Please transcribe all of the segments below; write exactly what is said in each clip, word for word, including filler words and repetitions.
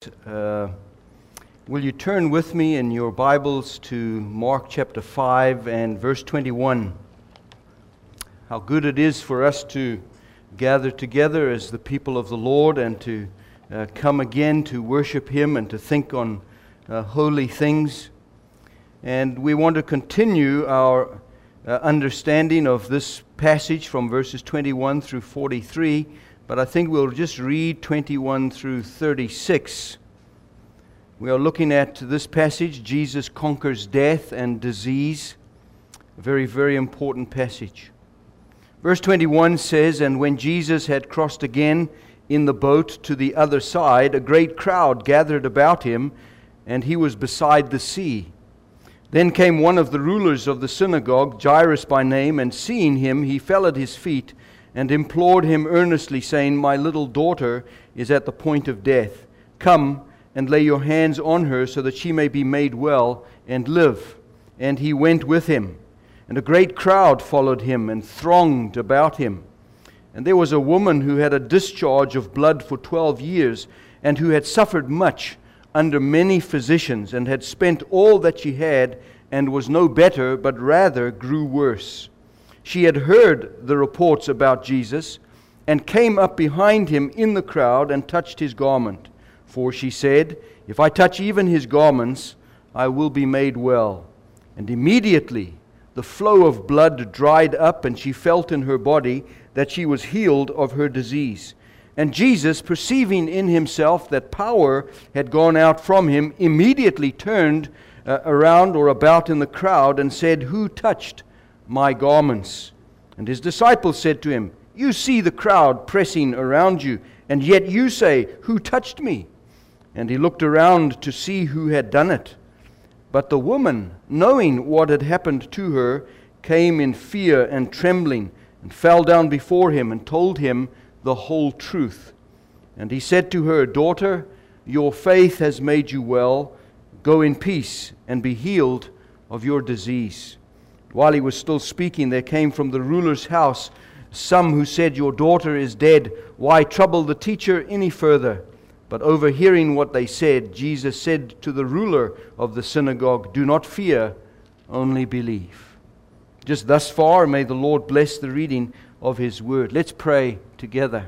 uh, will you turn with me in your Bibles to Mark chapter five and verse twenty-one? How good it is for us to gather together as the people of the Lord and to uh, come again to worship Him and to think on uh, holy things. And we want to continue our uh, understanding of this passage from verses twenty-one through forty-three. But I think we'll just read twenty-one through thirty-six. We are looking at this passage, Jesus conquers death and disease. A very, very important passage. Verse twenty-one says, "And when Jesus had crossed again in the boat to the other side, a great crowd gathered about him, and he was beside the sea. Then came one of the rulers of the synagogue, Jairus by name, and seeing him, he fell at his feet, and implored him earnestly, saying, My little daughter is at the point of death. Come and lay your hands on her, so that she may be made well and live. And he went with him. And a great crowd followed him and thronged about him. And there was a woman who had a discharge of blood for twelve years, and who had suffered much under many physicians, and had spent all that she had, and was no better, but rather grew worse. She had heard the reports about Jesus, and came up behind him in the crowd, and touched his garment. For she said, If I touch even his garments, I will be made well. And immediately the flow of blood dried up, and she felt in her body that she was healed of her disease. And Jesus, perceiving in himself that power had gone out from him, immediately turned uh, around or about in the crowd, and said, Who touched my garments? And his disciples said to him, You see the crowd pressing around you, and yet you say, Who touched me? And he looked around to see who had done it. But the woman, knowing what had happened to her, came in fear and trembling, and fell down before him, and told him the whole truth. And he said to her, Daughter, your faith has made you well. Go in peace, and be healed of your disease. While he was still speaking, there came from the ruler's house some who said, Your daughter is dead. Why trouble the teacher any further? But overhearing what they said, Jesus said to the ruler of the synagogue, Do not fear, only believe. Just thus far, may the Lord bless the reading of His Word. Let's pray together.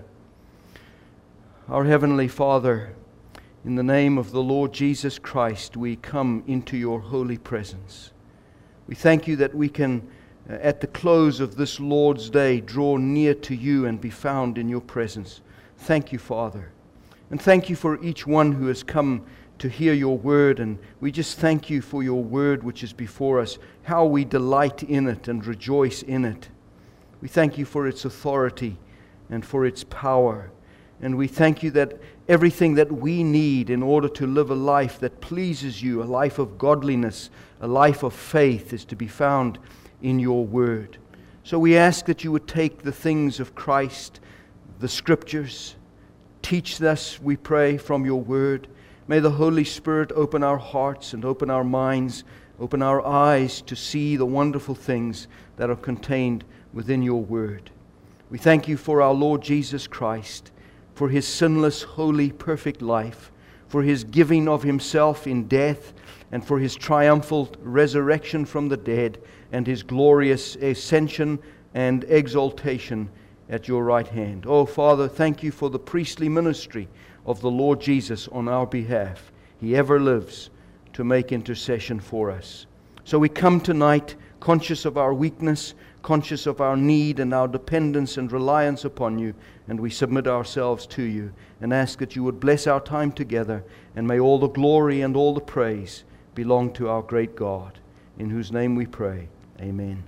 Our Heavenly Father, in the name of the Lord Jesus Christ, we come into your holy presence. We thank you that we can, uh, at the close of this Lord's Day, draw near to you and be found in your presence. Thank you, Father. And thank you for each one who has come to hear your word. And we just thank you for your word which is before us, how we delight in it and rejoice in it. We thank you for its authority and for its power. And we thank you that everything that we need in order to live a life that pleases you, a life of godliness, a life of faith, is to be found in your word. So we ask that you would take the things of Christ, the Scriptures, teach us, we pray, from your word. May the Holy Spirit open our hearts and open our minds, open our eyes to see the wonderful things that are contained within your word. We thank you for our Lord Jesus Christ, for His sinless, holy, perfect life, for His giving of Himself in death, and for His triumphal resurrection from the dead, and His glorious ascension and exaltation at your right hand. Oh, Father, thank you for the priestly ministry of the Lord Jesus on our behalf. He ever lives to make intercession for us. So we come tonight conscious of our weakness, conscious of our need and our dependence and reliance upon you, and we submit ourselves to you and ask that you would bless our time together, and may all the glory and all the praise belong to our great God, in whose name we pray. Amen.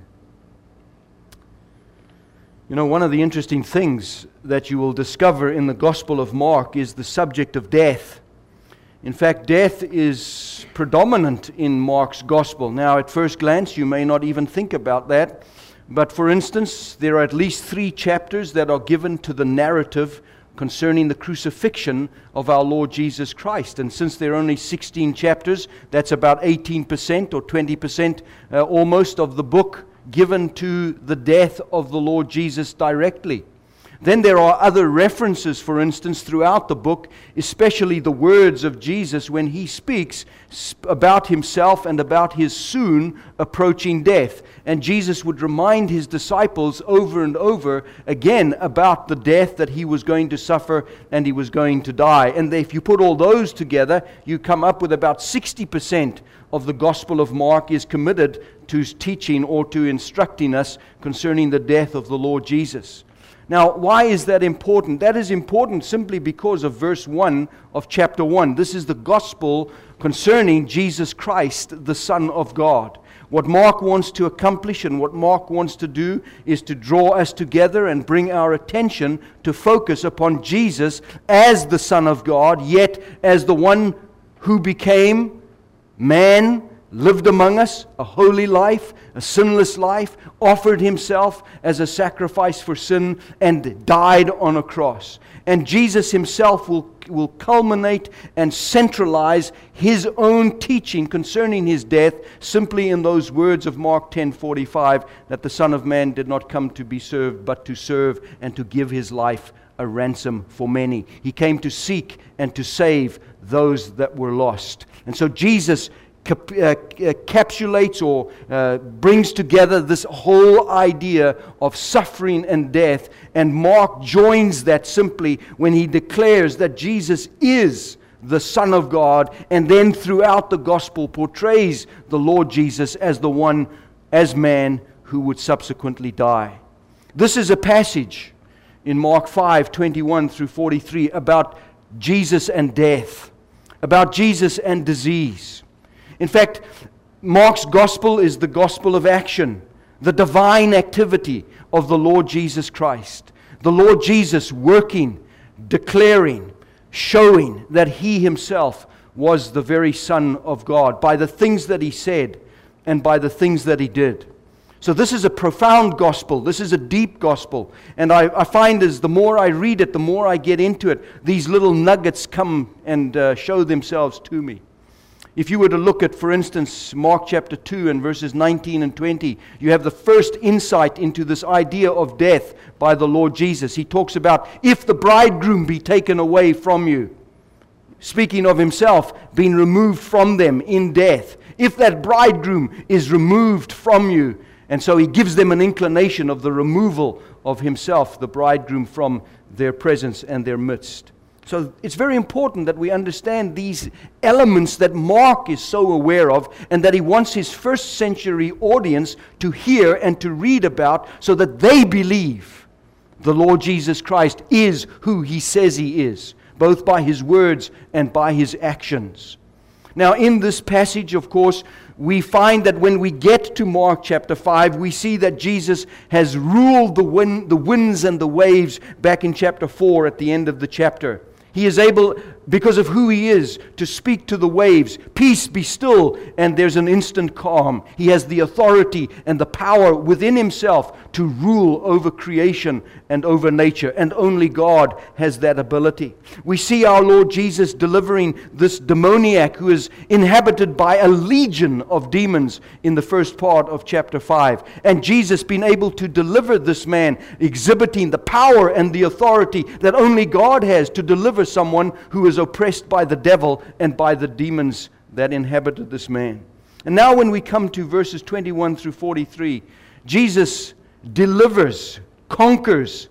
You know, one of the interesting things that you will discover in the Gospel of Mark is the subject of death. In fact, death is predominant in Mark's Gospel. Now, at first glance, you may not even think about that. But for instance, there are at least three chapters that are given to the narrative concerning the crucifixion of our Lord Jesus Christ. And since there are only sixteen chapters, that's about eighteen percent or twenty percent uh, almost of the book given to the death of the Lord Jesus directly. Then there are other references, for instance, throughout the book, especially the words of Jesus when he speaks about himself and about his soon approaching death. And Jesus would remind his disciples over and over again about the death that he was going to suffer and he was going to die. And if you put all those together, you come up with about sixty percent of the Gospel of Mark is committed to teaching or to instructing us concerning the death of the Lord Jesus. Now, why is that important? That is important simply because of verse one of chapter one. This is the gospel concerning Jesus Christ, the Son of God. What Mark wants to accomplish and what Mark wants to do is to draw us together and bring our attention to focus upon Jesus as the Son of God, yet as the one who became man, lived among us, a holy life, a sinless life, offered himself as a sacrifice for sin, and died on a cross. And Jesus himself will, will culminate and centralize his own teaching concerning his death simply in those words of Mark ten forty-five, that the Son of Man did not come to be served, but to serve and to give his life a ransom for many. He came to seek and to save those that were lost. And so Jesus Cap- uh, encapsulates or uh, brings together this whole idea of suffering and death, and Mark joins that simply when he declares that Jesus is the Son of God, and then throughout the gospel portrays the Lord Jesus as the one, as man, who would subsequently die. This is a passage in Mark five twenty-one through forty-three about Jesus and death, about Jesus and disease. In fact, Mark's gospel is the gospel of action, the divine activity of the Lord Jesus Christ. The Lord Jesus working, declaring, showing that he himself was the very Son of God by the things that he said and by the things that he did. So this is a profound gospel. This is a deep gospel. And I, I find as the more I read it, the more I get into it, these little nuggets come and uh, show themselves to me. If you were to look at, for instance, Mark chapter two and verses nineteen and twenty, you have the first insight into this idea of death by the Lord Jesus. He talks about, if the bridegroom be taken away from you, speaking of himself being removed from them in death. If that bridegroom is removed from you, and so he gives them an inclination of the removal of himself, the bridegroom, from their presence and their midst. So it's very important that we understand these elements that Mark is so aware of and that he wants his first century audience to hear and to read about so that they believe the Lord Jesus Christ is who he says he is, both by his words and by his actions. Now in this passage, of course, we find that when we get to Mark chapter five, we see that Jesus has ruled the wind, the winds and the waves back in chapter four at the end of the chapter. He is able, because of who he is, to speak to the waves, peace be still, and there's an instant calm. He has the authority and the power within himself to rule over creation and over nature, and only God has that ability. We see our Lord Jesus delivering this demoniac who is inhabited by a legion of demons in the first part of chapter five. And Jesus being able to deliver this man, exhibiting the power and the authority that only God has to deliver someone who is oppressed by the devil and by the demons that inhabited this man. And now when we come to verses twenty-one through forty-three, Jesus delivers, conquers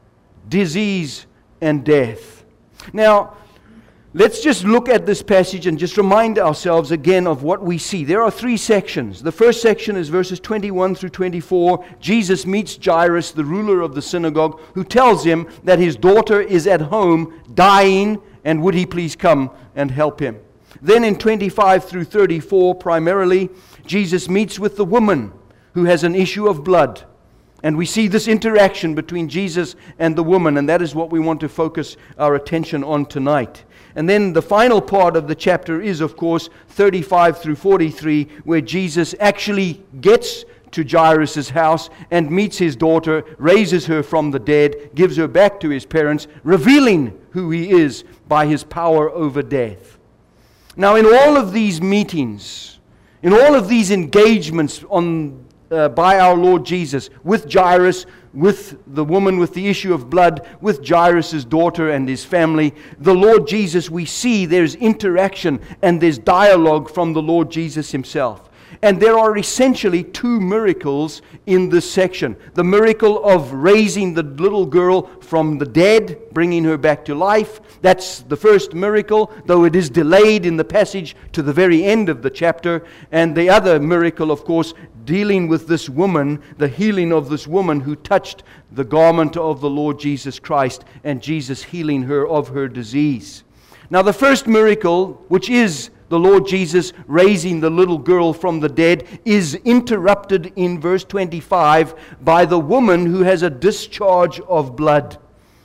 disease and death. Now, let's just look at this passage and just remind ourselves again of what we see. There are three sections. The first section is verses twenty-one through twenty-four. Jesus meets Jairus, the ruler of the synagogue, who tells him that his daughter is at home dying, and would he please come and help him. Then in twenty-five through thirty-four, primarily, Jesus meets with the woman who has an issue of blood. And we see this interaction between Jesus and the woman, and that is what we want to focus our attention on tonight. And then the final part of the chapter is, of course, thirty-five through forty-three, where Jesus actually gets to Jairus' house and meets his daughter, raises her from the dead, gives her back to his parents, revealing who he is by his power over death. Now, in all of these meetings, in all of these engagements on uh, by our Lord Jesus, with Jairus, with the woman with the issue of blood, with Jairus' daughter and his family. The Lord Jesus, we see there's interaction and there's dialogue from the Lord Jesus himself. And there are essentially two miracles in this section. The miracle of raising the little girl from the dead, bringing her back to life. That's the first miracle, though it is delayed in the passage to the very end of the chapter. And the other miracle, of course, dealing with this woman, the healing of this woman who touched the garment of the Lord Jesus Christ, and Jesus healing her of her disease. Now, the first miracle, which is the Lord Jesus raising the little girl from the dead, is interrupted in verse twenty-five by the woman who has a discharge of blood.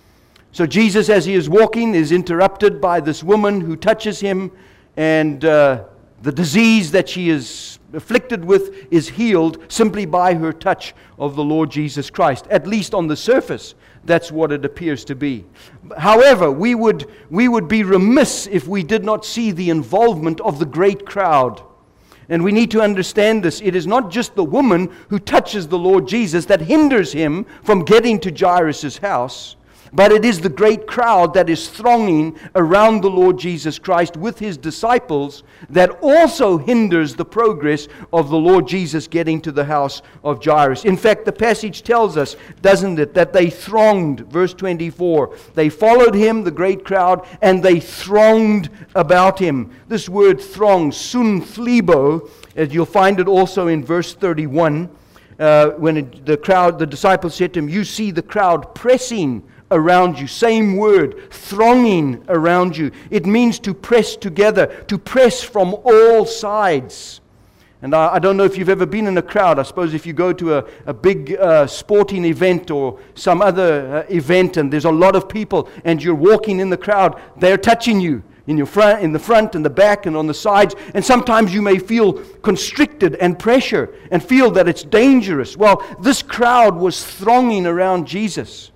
So Jesus, as he is walking, is interrupted by this woman who touches him, and uh, the disease that she is afflicted with is healed simply by her touch of the Lord Jesus Christ. At least on the surface, that's what it appears to be. However, we would, we would be remiss if we did not see the involvement of the great crowd. And we need to understand this. It is not just the woman who touches the Lord Jesus that hinders him from getting to Jairus' house, but it is the great crowd that is thronging around the Lord Jesus Christ with his disciples that also hinders the progress of the Lord Jesus getting to the house of Jairus. In fact, the passage tells us, doesn't it, that they thronged, verse twenty-four. They followed him, the great crowd, and they thronged about him. This word throng, synthlibo, as you'll find it also in verse thirty-one, uh, when it, the crowd, the disciples said to him, "You see the crowd pressing around you." Same word, thronging around you. It means to press together, to press from all sides. And I, I don't know if you've ever been in a crowd. I suppose if you go to a, a big uh, sporting event or some other uh, event and there's a lot of people and you're walking in the crowd, they're touching you in your front, in the front and the back and on the sides. And sometimes you may feel constricted and pressure and feel that it's dangerous. Well, this crowd was thronging around Jesus.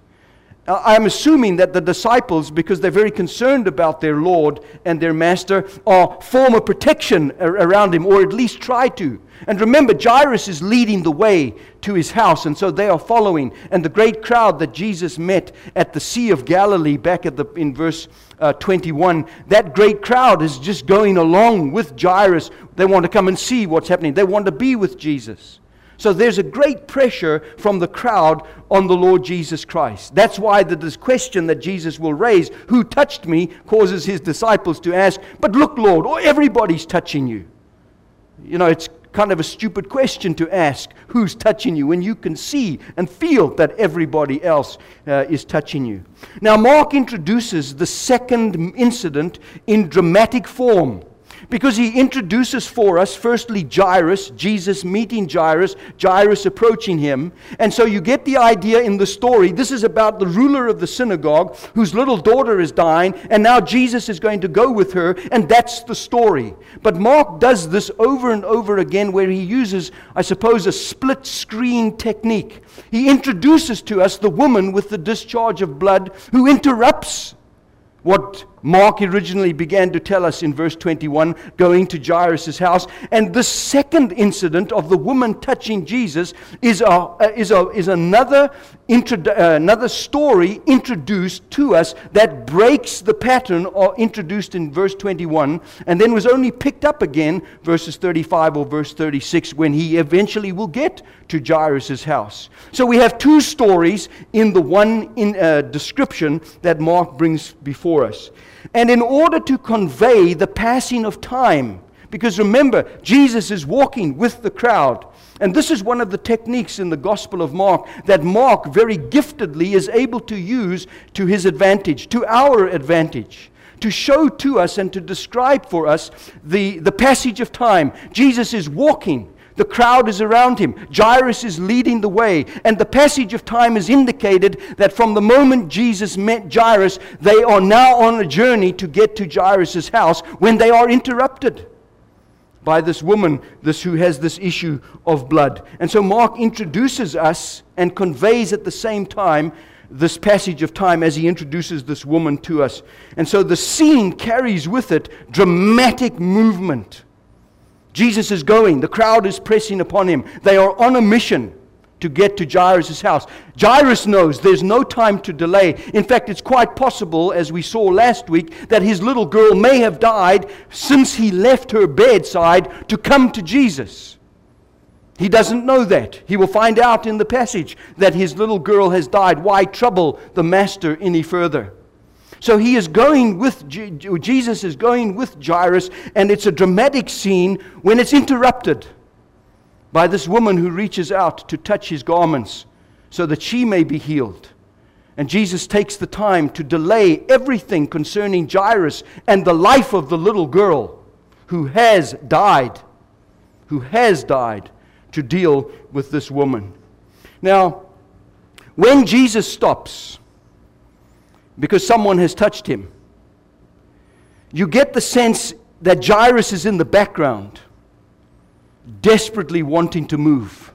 I'm assuming that the disciples, because they're very concerned about their Lord and their Master, are form a protection around him, or at least try to. And remember, Jairus is leading the way to his house, and so they are following. And the great crowd that Jesus met at the Sea of Galilee, back at the in verse uh, twenty-one, that great crowd is just going along with Jairus. They want to come and see what's happening. They want to be with Jesus. So there's a great pressure from the crowd on the Lord Jesus Christ. That's why the this question that Jesus will raise, "Who touched me?" causes his disciples to ask, "But look, Lord, oh, everybody's touching you." You know, it's kind of a stupid question to ask, who's touching you, when you can see and feel that everybody else uh, is touching you. Now, Mark introduces the second incident in dramatic form, because he introduces for us, firstly, Jairus, Jesus meeting Jairus, Jairus approaching him. And so you get the idea in the story, this is about the ruler of the synagogue whose little daughter is dying, and now Jesus is going to go with her, and that's the story. But Mark does this over and over again, where he uses, I suppose, a split screen technique. He introduces to us the woman with the discharge of blood who interrupts what Mark originally began to tell us in verse twenty-one, going to Jairus' house. And the second incident of the woman touching Jesus is a, is a, is another, introdu- uh, another story introduced to us that breaks the pattern or introduced in verse twenty-one, and then was only picked up again verses thirty-five or verse thirty-six when he eventually will get to Jairus' house. So we have two stories in the one in, uh, description that Mark brings before us. And in order to convey the passing of time, because remember, Jesus is walking with the crowd, and this is one of the techniques in the Gospel of Mark that Mark very giftedly is able to use to his advantage, to our advantage, to show to us and to describe for us the, the passage of time. Jesus is walking. The crowd is around him. Jairus is leading the way. And the passage of time is indicated that from the moment Jesus met Jairus, they are now on a journey to get to Jairus' house, when they are interrupted by this woman, this who has this issue of blood. And so Mark introduces us and conveys at the same time this passage of time as he introduces this woman to us. And so the scene carries with it dramatic movement. Jesus is going. The crowd is pressing upon him. They are on a mission to get to Jairus' house. Jairus knows there's no time to delay. In fact, it's quite possible, as we saw last week, that his little girl may have died since he left her bedside to come to Jesus. He doesn't know that. He will find out in the passage that his little girl has died. Why trouble the master any further? So he is going with, Jesus is going with Jairus, and it's a dramatic scene when it's interrupted by this woman who reaches out to touch his garments so that she may be healed. And Jesus takes the time to delay everything concerning Jairus and the life of the little girl who has died, who has died, to deal with this woman. Now, when Jesus stops, because someone has touched him, you get the sense that Jairus is in the background, desperately wanting to move.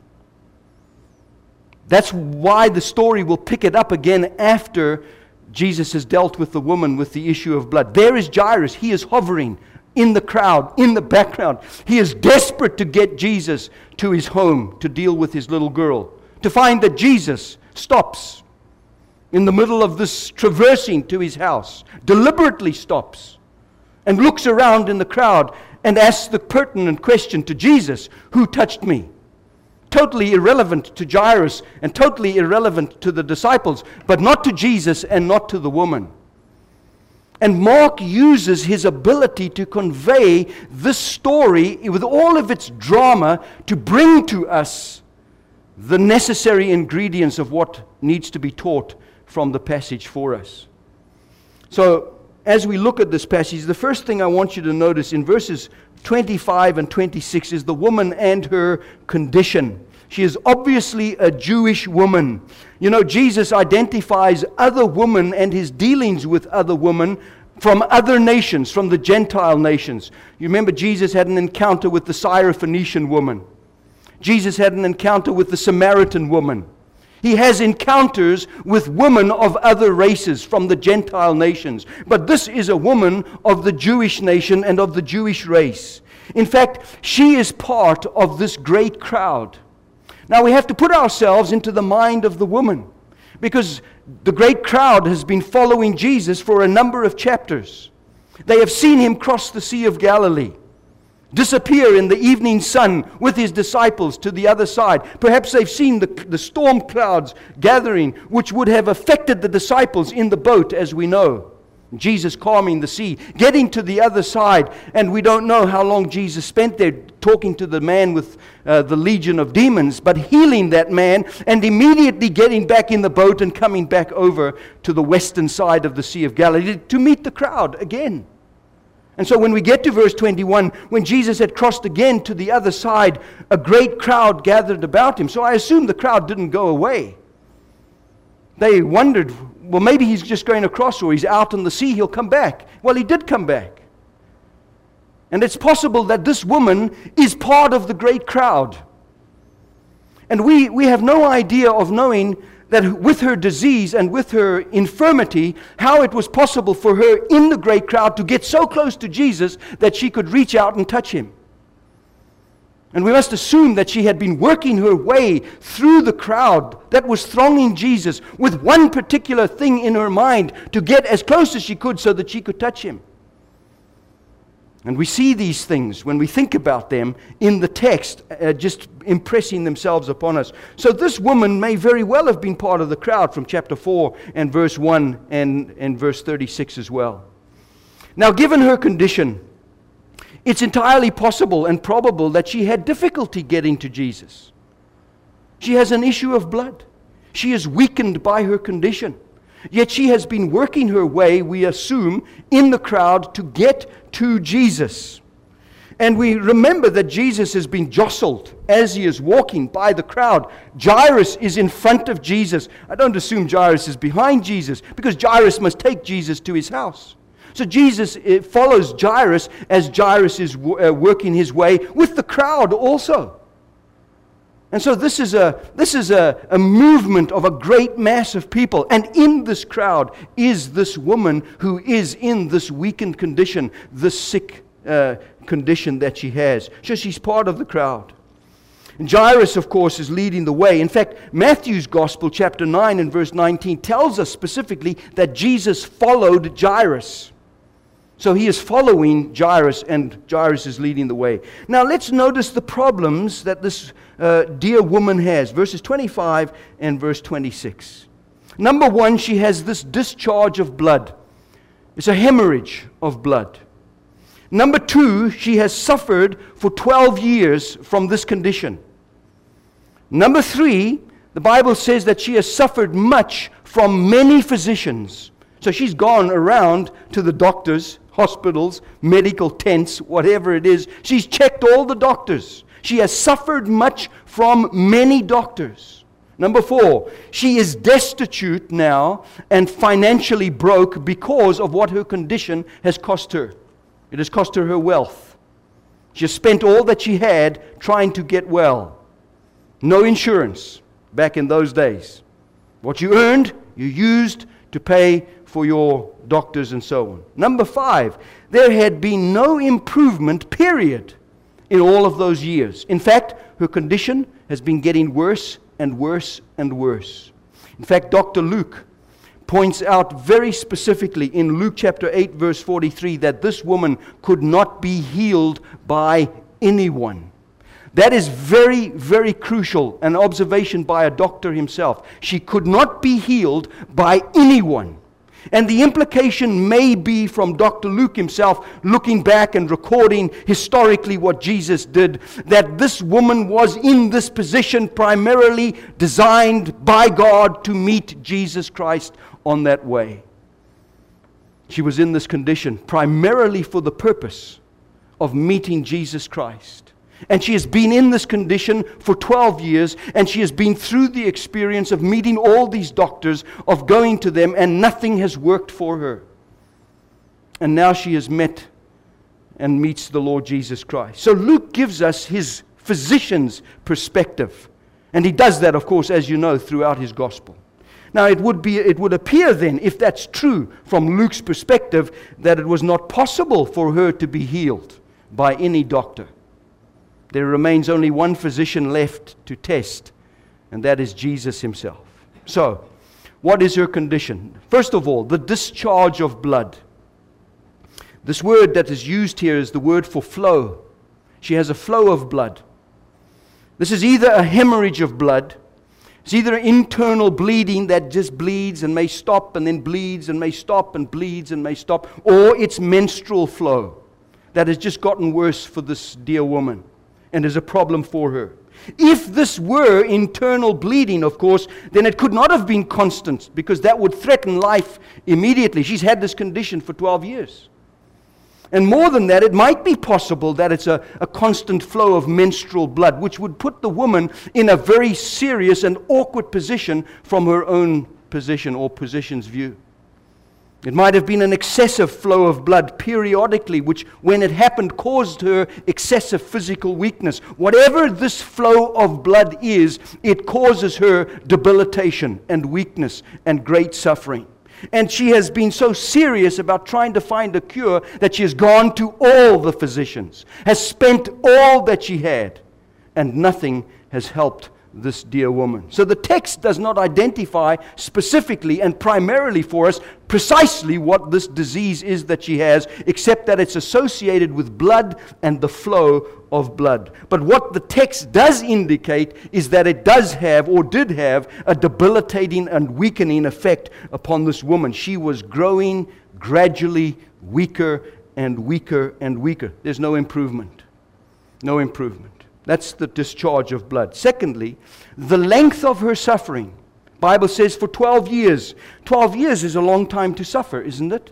That's why the story will pick it up again after Jesus has dealt with the woman with the issue of blood. There is Jairus. He is hovering in the crowd, in the background. He is desperate to get Jesus to his home to deal with his little girl, to find that Jesus stops in the middle of this traversing to his house, deliberately stops and looks around in the crowd and asks the pertinent question to Jesus, who touched me? Totally irrelevant to Jairus and totally irrelevant to the disciples, but not to Jesus and not to the woman. And Mark uses his ability to convey this story with all of its drama to bring to us the necessary ingredients of what needs to be taught from the passage for us. So, as we look at this passage, the first thing I want you to notice in verses twenty-five and twenty-six is the woman and her condition. She is obviously a Jewish woman. You know, Jesus identifies other women and his dealings with other women from other nations, from the Gentile nations. You remember Jesus had an encounter with the Syrophoenician woman. Jesus had an encounter with the Samaritan woman. He has encounters with women of other races from the Gentile nations. But this is a woman of the Jewish nation and of the Jewish race. In fact, she is part of this great crowd. Now we have to put ourselves into the mind of the woman, because the great crowd has been following Jesus for a number of chapters. They have seen him cross the Sea of Galilee, disappear in the evening sun with his disciples to the other side. Perhaps they've seen the, the storm clouds gathering, which would have affected the disciples in the boat, as we know. Jesus calming the sea, getting to the other side, and we don't know how long Jesus spent there talking to the man with uh, the legion of demons, but healing that man and immediately getting back in the boat and coming back over to the western side of the Sea of Galilee to meet the crowd again. And so when we get to verse twenty-one, when Jesus had crossed again to the other side, a great crowd gathered about him. So I assume the crowd didn't go away. They wondered, well, maybe he's just going across, or he's out on the sea, he'll come back. Well, he did come back. And it's possible that this woman is part of the great crowd. And we, we have no idea of knowing that with her disease and with her infirmity, how it was possible for her in the great crowd to get so close to Jesus that she could reach out and touch him. And we must assume that she had been working her way through the crowd that was thronging Jesus with one particular thing in her mind, to get as close as she could so that she could touch him. And we see these things when we think about them in the text, uh, just impressing themselves upon us. So this woman may very well have been part of the crowd from chapter four and verse one and, and verse thirty-six as well. Now, given her condition, it's entirely possible and probable that she had difficulty getting to Jesus. She has an issue of blood. She is weakened by her condition. Yet she has been working her way, we assume, in the crowd to get to Jesus. And we remember that Jesus has been jostled as he is walking by the crowd. Jairus is in front of Jesus. I don't assume Jairus is behind Jesus, because Jairus must take Jesus to his house. So Jesus follows Jairus as Jairus is working his way with the crowd also. And so this is a this is a, a movement of a great mass of people. And in this crowd is this woman who is in this weakened condition, this sick uh, condition that she has. So she's part of the crowd. And Jairus, of course, is leading the way. In fact, Matthew's Gospel, chapter nine and verse nineteen, tells us specifically that Jesus followed Jairus. So he is following Jairus, and Jairus is leading the way. Now let's notice the problems that this uh, dear woman has. Verses twenty-five and verse twenty-six. Number one, she has this discharge of blood. It's a hemorrhage of blood. Number two, she has suffered for twelve years from this condition. Number three, the Bible says that she has suffered much from many physicians. So she's gone around to the doctors, hospitals, medical tents, whatever it is. She's checked all the doctors. She has suffered much from many doctors. Number four, she is destitute now and financially broke because of what her condition has cost her. It has cost her her wealth. She has spent all that she had trying to get well. No insurance back in those days. What you earned, you used to pay for your doctors and so on. Number five, there had been no improvement, period, in all of those years. In fact, her condition has been getting worse and worse and worse. In fact, Doctor Luke points out very specifically in Luke chapter eight, verse forty-three, that this woman could not be healed by anyone. That is very, very crucial, an observation by a doctor himself. She could not be healed by anyone. And the implication may be from Doctor Luke himself, looking back and recording historically what Jesus did, that this woman was in this position primarily designed by God to meet Jesus Christ on that way. She was in this condition primarily for the purpose of meeting Jesus Christ. And she has been in this condition for twelve years, and she has been through the experience of meeting all these doctors, of going to them, and nothing has worked for her. And now she has met and meets the Lord Jesus Christ. So Luke gives us his physician's perspective. And he does that, of course, as you know, throughout his gospel. Now, it would be, it would appear then, if that's true from Luke's perspective, that it was not possible for her to be healed by any doctor. There remains only one physician left to test, and that is Jesus himself. So, what is her condition? First of all, the discharge of blood. This word that is used here is the word for flow. She has a flow of blood. This is either a hemorrhage of blood, it's either internal bleeding that just bleeds and may stop and then bleeds and may stop and bleeds and may stop, or it's menstrual flow that has just gotten worse for this dear woman and is a problem for her. If this were internal bleeding, of course, then it could not have been constant, because that would threaten life immediately. She's had this condition for twelve years. And more than that, it might be possible that it's a, a constant flow of menstrual blood, which would put the woman in a very serious and awkward position from her own position or position's view. It might have been an excessive flow of blood periodically, which when it happened caused her excessive physical weakness. Whatever this flow of blood is, it causes her debilitation and weakness and great suffering. And she has been so serious about trying to find a cure that she has gone to all the physicians, has spent all that she had, and nothing has helped this dear woman. So the text does not identify specifically and primarily for us precisely what this disease is that she has, except that it's associated with blood and the flow of blood. But what the text does indicate is that it does have, or did have, a debilitating and weakening effect upon this woman. She was growing gradually weaker and weaker and weaker. There's no improvement. No improvement. That's the discharge of blood. Secondly, the length of her suffering. The Bible says for twelve years. twelve years is a long time to suffer, isn't it?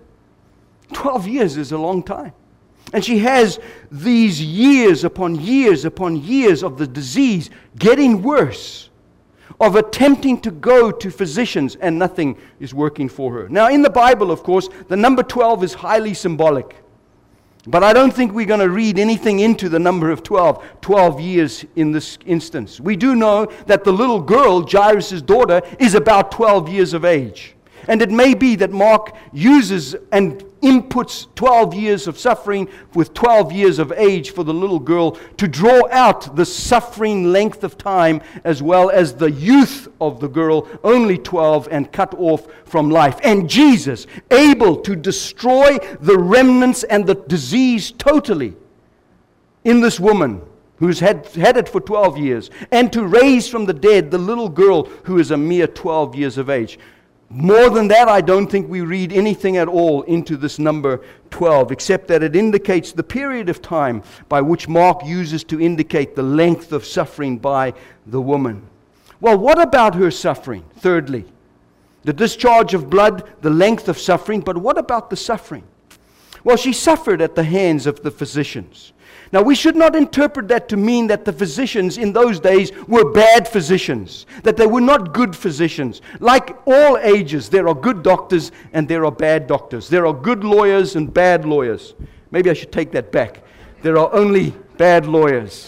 twelve years is a long time. And she has these years upon years upon years of the disease getting worse, of attempting to go to physicians, and nothing is working for her. Now, in the Bible, of course, the number twelve is highly symbolic. But I don't think we're going to read anything into the number of twelve, twelve years in this instance. We do know that the little girl, Jairus' daughter, is about twelve years of age. And it may be that Mark uses and inputs twelve years of suffering with twelve years of age for the little girl to draw out the suffering length of time, as well as the youth of the girl, only twelve and cut off from life. And Jesus, able to destroy the remnants and the disease totally in this woman who's had, had it for twelve years, and to raise from the dead the little girl who is a mere twelve years of age. More than that, I don't think we read anything at all into this number twelve, except that it indicates the period of time by which Mark uses to indicate the length of suffering by the woman. Well, what about her suffering? Thirdly, the discharge of blood, the length of suffering, but what about the suffering? Well, she suffered at the hands of the physicians. Now, we should not interpret that to mean that the physicians in those days were bad physicians, that they were not good physicians. Like all ages, there are good doctors and there are bad doctors. There are good lawyers and bad lawyers. Maybe I should take that back. There are only bad lawyers.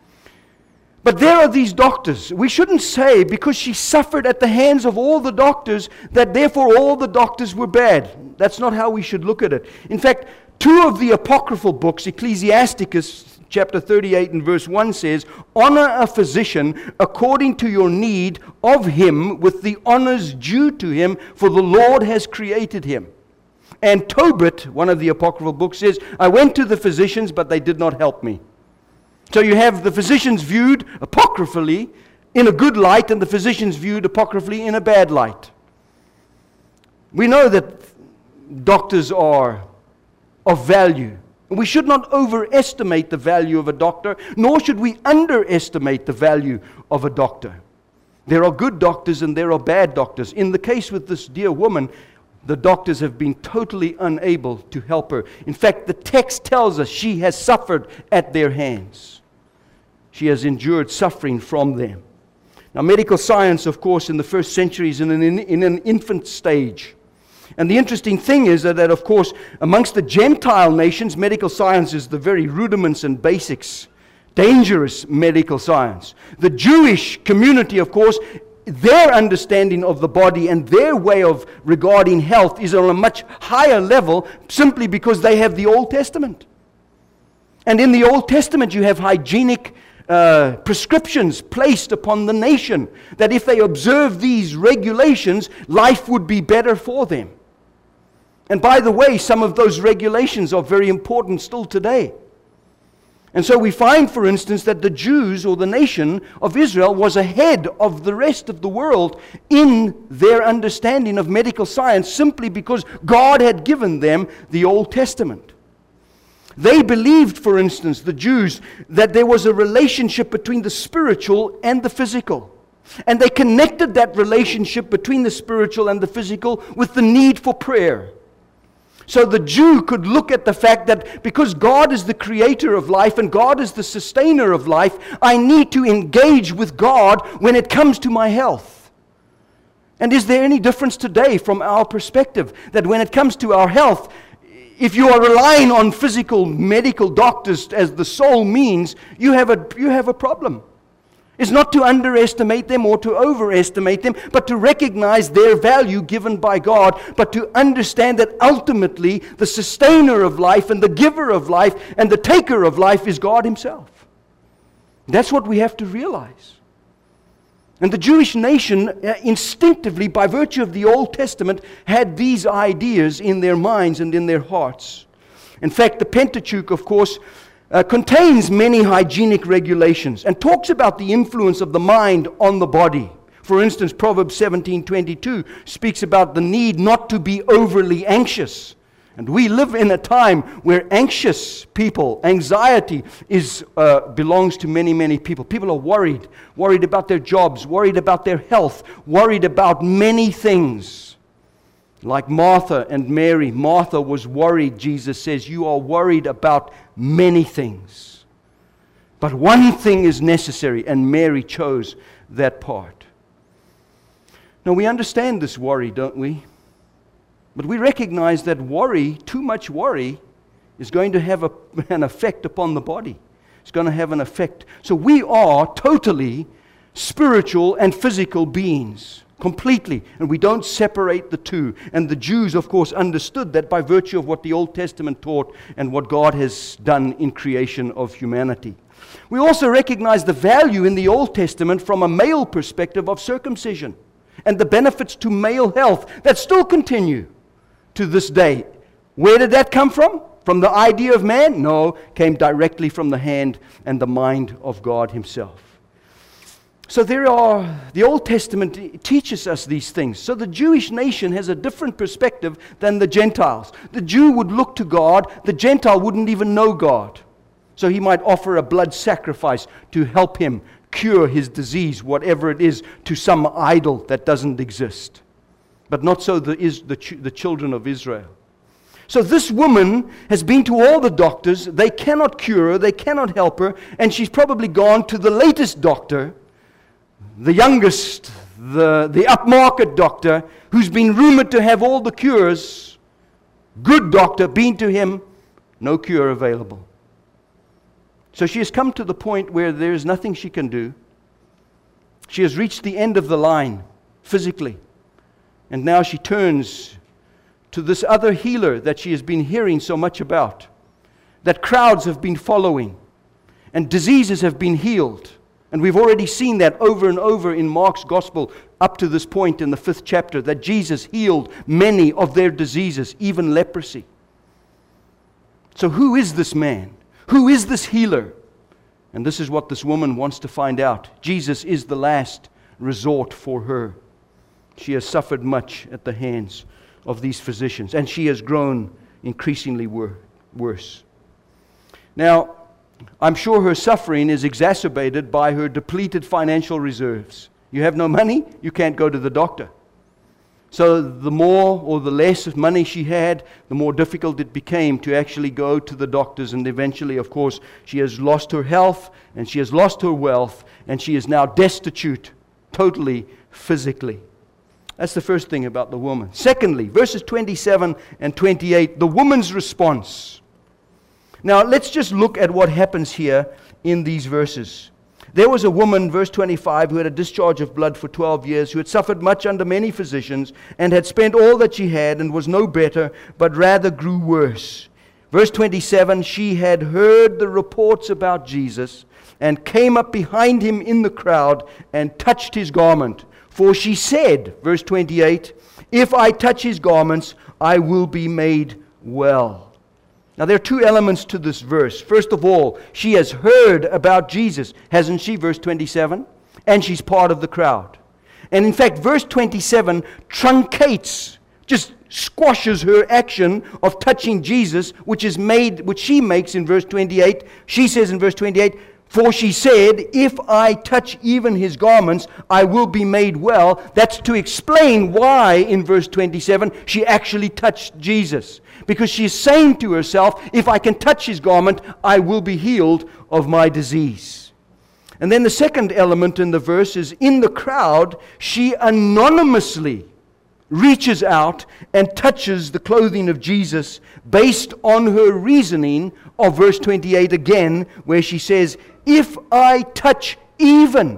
But there are these doctors. We shouldn't say because she suffered at the hands of all the doctors that therefore all the doctors were bad. That's not how we should look at it. In fact, two of the apocryphal books, Ecclesiasticus chapter thirty-eight and verse one says, "Honor a physician according to your need of him with the honors due to him, for the Lord has created him." And Tobit, one of the apocryphal books, says, "I went to the physicians, but they did not help me." So you have the physicians viewed apocryphally in a good light and the physicians viewed apocryphally in a bad light. We know that doctors are of value. We should not overestimate the value of a doctor, nor should we underestimate the value of a doctor. There are good doctors and there are bad doctors. In the case with this dear woman, the doctors have been totally unable to help her. In fact, the text tells us she has suffered at their hands. She has endured suffering from them. Now, medical science, of course, in the first century is in an, in an infant stage. And the interesting thing is that, that, of course, amongst the Gentile nations, medical science is the very rudiments and basics. Dangerous medical science. The Jewish community, of course, their understanding of the body and their way of regarding health is on a much higher level simply because they have the Old Testament. And in the Old Testament you have hygienic uh, prescriptions placed upon the nation that if they observe these regulations, life would be better for them. And by the way, some of those regulations are very important still today. And so we find, for instance, that the Jews or the nation of Israel was ahead of the rest of the world in their understanding of medical science simply because God had given them the Old Testament. They believed, for instance, the Jews, that there was a relationship between the spiritual and the physical. And they connected that relationship between the spiritual and the physical with the need for prayer. So the Jew could look at the fact that because God is the creator of life and God is the sustainer of life, I need to engage with God when it comes to my health. And is there any difference today from our perspective that when it comes to our health, if you are relying on physical medical doctors as the sole means, you have a, you have a problem. It's not to underestimate them or to overestimate them, but to recognize their value given by God, but to understand that ultimately the sustainer of life and the giver of life and the taker of life is God Himself. That's what we have to realize. And the Jewish nation uh, instinctively, by virtue of the Old Testament, had these ideas in their minds and in their hearts. In fact, the Pentateuch, of course, Uh, contains many hygienic regulations and talks about the influence of the mind on the body. For instance, Proverbs seventeen twenty-two speaks about the need not to be overly anxious. And we live in a time where anxious people, anxiety is uh, belongs to many, many people. People are worried, worried about their jobs, worried about their health, worried about many things. Like Martha and Mary. Martha was worried, Jesus says. You are worried about many things. But one thing is necessary, and Mary chose that part. Now, we understand this worry, don't we? But we recognize that worry, too much worry, is going to have a, an effect upon the body. It's going to have an effect. So we are totally spiritual and physical beings. completely, and we don't separate the two. And the Jews, of course, understood that by virtue of what the Old Testament taught and what God has done in creation of humanity. We also recognize the value in the Old Testament from a male perspective of circumcision and the benefits to male health that still continue to this day. Where did that come from? From the idea of man? No, came directly from the hand and the mind of God himself. So there are, the Old Testament teaches us these things. So the Jewish nation has a different perspective than the Gentiles. The Jew would look to God, the Gentile wouldn't even know God. So he might offer a blood sacrifice to help him cure his disease, whatever it is, to some idol that doesn't exist. But not so the, is the, ch- the children of Israel. So this woman has been to all the doctors. They cannot cure her, they cannot help her, and she's probably gone to the latest doctor, the youngest, the, the upmarket doctor, who's been rumored to have all the cures. Good doctor, been to him, no cure available. So she has come to the point where there is nothing she can do. She has reached the end of the line, physically. And now she turns to this other healer that she has been hearing so much about, that crowds have been following, and diseases have been healed. And we've already seen that over and over in Mark's Gospel up to this point in the fifth chapter, that Jesus healed many of their diseases, even leprosy. So who is this man? Who is this healer? And this is what this woman wants to find out. Jesus is the last resort for her. She has suffered much at the hands of these physicians, and she has grown increasingly wor- worse. Now, I'm sure her suffering is exacerbated by her depleted financial reserves. You have no money, you can't go to the doctor. So the more or the less money she had, the more difficult it became to actually go to the doctors. And eventually, of course, she has lost her health, and she has lost her wealth, and she is now destitute, totally, physically. That's the first thing about the woman. Secondly, verses twenty-seven and twenty-eight, the woman's response. Now, let's just look at what happens here in these verses. There was a woman, verse twenty-five, who had a discharge of blood for twelve years, who had suffered much under many physicians, and had spent all that she had, and was no better, but rather grew worse. Verse twenty-seven, she had heard the reports about Jesus, and came up behind him in the crowd, and touched his garment. For she said, verse twenty-eight, if I touch his garments, I will be made well. Now, there are two elements to this verse. First of all, she has heard about Jesus, hasn't she? Verse twenty-seven. And she's part of the crowd. And in fact, verse twenty-seven truncates, just squashes her action of touching Jesus, which is made, which she makes in verse twenty-eight. She says in verse twenty-eight, for she said, if I touch even his garments, I will be made well. That's to explain why in verse twenty-seven she actually touched Jesus. Because she is saying to herself, if I can touch his garment, I will be healed of my disease. And then the second element in the verse is, in the crowd, she anonymously reaches out and touches the clothing of Jesus based on her reasoning of verse twenty-eight again, where she says, if I touch even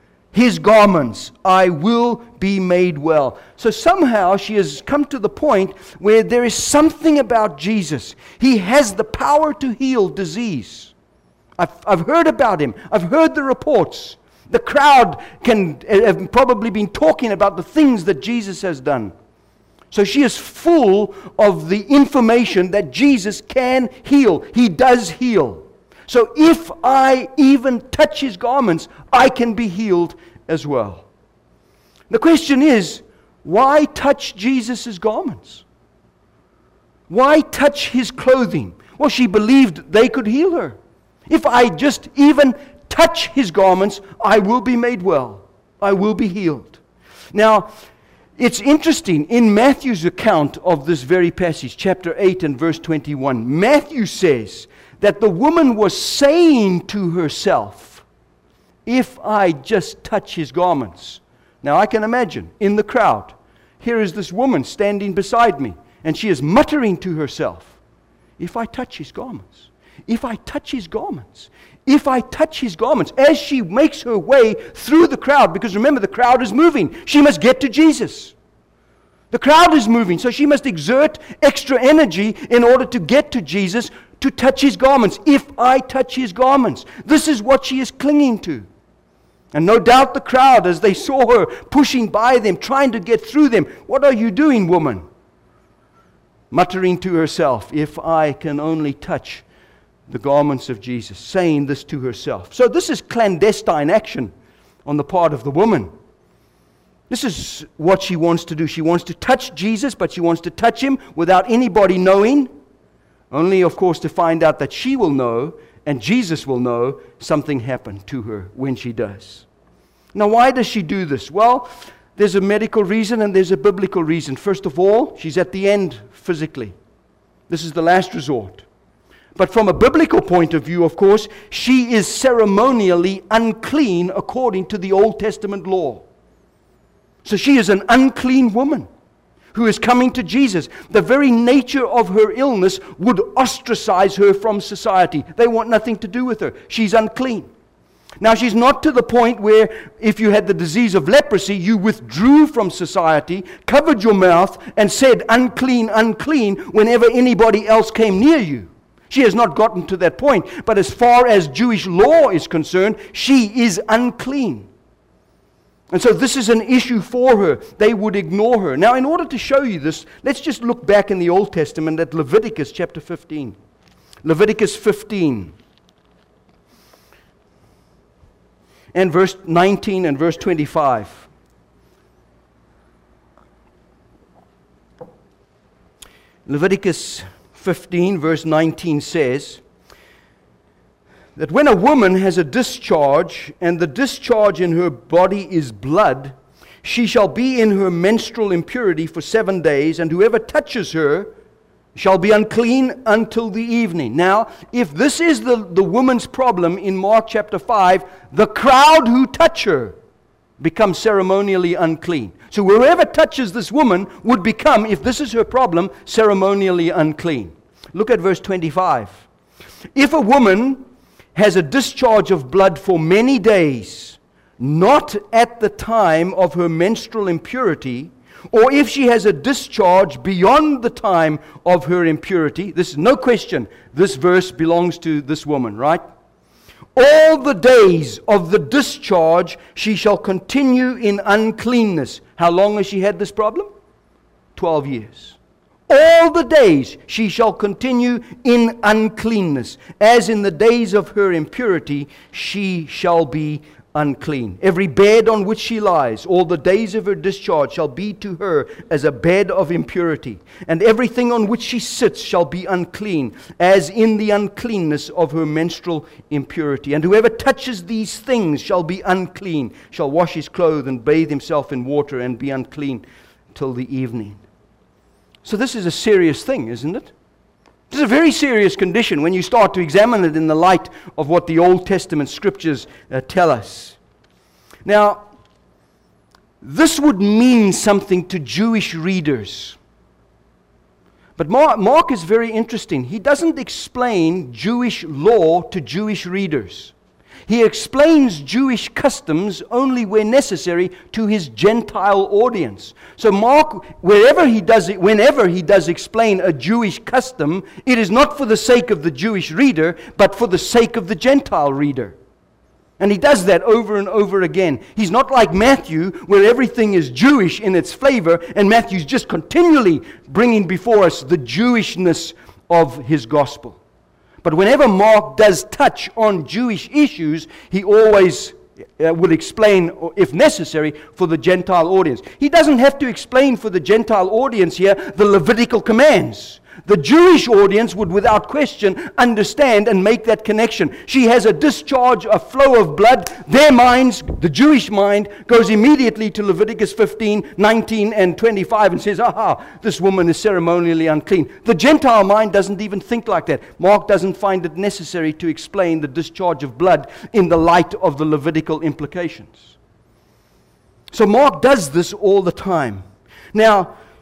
his garments, I will be made well. So somehow she has come to the point where there is something about Jesus. He has the power to heal disease. I've, I've heard about him. I've heard the reports. The crowd can have probably been talking about the things that Jesus has done. So she is full of the information that Jesus can heal. He does heal. So if I even touch his garments, I can be healed as well. The question is, why touch Jesus' garments? Why touch his clothing? Well, she believed they could heal her. If I just even touch his garments, I will be made well. I will be healed. Now, it's interesting, in Matthew's account of this very passage, chapter eight and verse twenty-one, Matthew says that the woman was saying to herself, if I just touch his garments. Now I can imagine, in the crowd, here is this woman standing beside me, and she is muttering to herself, if I touch his garments, if I touch his garments, if I touch his garments, as she makes her way through the crowd, because remember, the crowd is moving. She must get to Jesus. The crowd is moving, so she must exert extra energy in order to get to Jesus, to touch his garments. If I touch his garments, this is what she is clinging to. And no doubt the crowd, as they saw her pushing by them, trying to get through them, "What are you doing, woman?" Muttering to herself, "If I can only touch the garments of Jesus," saying this to herself. So this is clandestine action on the part of the woman. This is what she wants to do. She wants to touch Jesus, but she wants to touch him without anybody knowing. Only, of course, to find out that she will know and Jesus will know something happened to her when she does. Now, why does she do this? Well, there's a medical reason and there's a biblical reason. First of all, she's at the end physically. This is the last resort. But from a biblical point of view, of course, she is ceremonially unclean according to the Old Testament law. So she is an unclean woman who is coming to Jesus. The very nature of her illness would ostracize her from society. They want nothing to do with her. She's unclean. Now, she's not to the point where if you had the disease of leprosy, you withdrew from society, covered your mouth, and said, "Unclean, unclean," whenever anybody else came near you. She has not gotten to that point. But as far as Jewish law is concerned, she is unclean. And so this is an issue for her. They would ignore her. Now, in order to show you this, let's just look back in the Old Testament at Leviticus chapter fifteen. Leviticus fifteen. And verse nineteen and verse twenty-five. Leviticus fifteen, verse nineteen says that when a woman has a discharge, and the discharge in her body is blood, she shall be in her menstrual impurity for seven days, and whoever touches her shall be unclean until the evening. Now, if this is the, the woman's problem in Mark chapter five, the crowd who touch her become ceremonially unclean. So whoever touches this woman would become, if this is her problem, ceremonially unclean. Look at verse twenty-five. If a woman has a discharge of blood for many days, not at the time of her menstrual impurity, or if she has a discharge beyond the time of her impurity, this is no question, this verse belongs to this woman, right? All the days of the discharge she shall continue in uncleanness. How long has she had this problem? Twelve years. All the days she shall continue in uncleanness. As in the days of her impurity, she shall be unclean. Every bed on which she lies, all the days of her discharge shall be to her as a bed of impurity. And everything on which she sits shall be unclean, as in the uncleanness of her menstrual impurity. And whoever touches these things shall be unclean, shall wash his clothes and bathe himself in water and be unclean till the evening. So this is a serious thing, isn't it? This is a very serious condition when you start to examine it in the light of what the Old Testament scriptures uh, tell us. Now, this would mean something to Jewish readers. But Mark, Mark is very interesting. He doesn't explain Jewish law to Jewish readers. He explains Jewish customs only where necessary to his Gentile audience. So Mark, wherever he does it, whenever he does explain a Jewish custom, it is not for the sake of the Jewish reader, but for the sake of the Gentile reader. And he does that over and over again. He's not like Matthew, where everything is Jewish in its flavor, and Matthew's just continually bringing before us the Jewishness of his gospel. But whenever Mark does touch on Jewish issues, he always uh, would explain, if necessary, for the Gentile audience. He doesn't have to explain for the Gentile audience here the Levitical commands. The Jewish audience would without question understand and make that connection. She has a discharge, a flow of blood. Their minds, the Jewish mind, goes immediately to Leviticus fifteen, nineteen, and twenty-five and says, aha, this woman is ceremonially unclean. The Gentile mind doesn't even think like that. Mark doesn't find it necessary to explain the discharge of blood in the light of the Levitical implications. So Mark does this all the time. Now,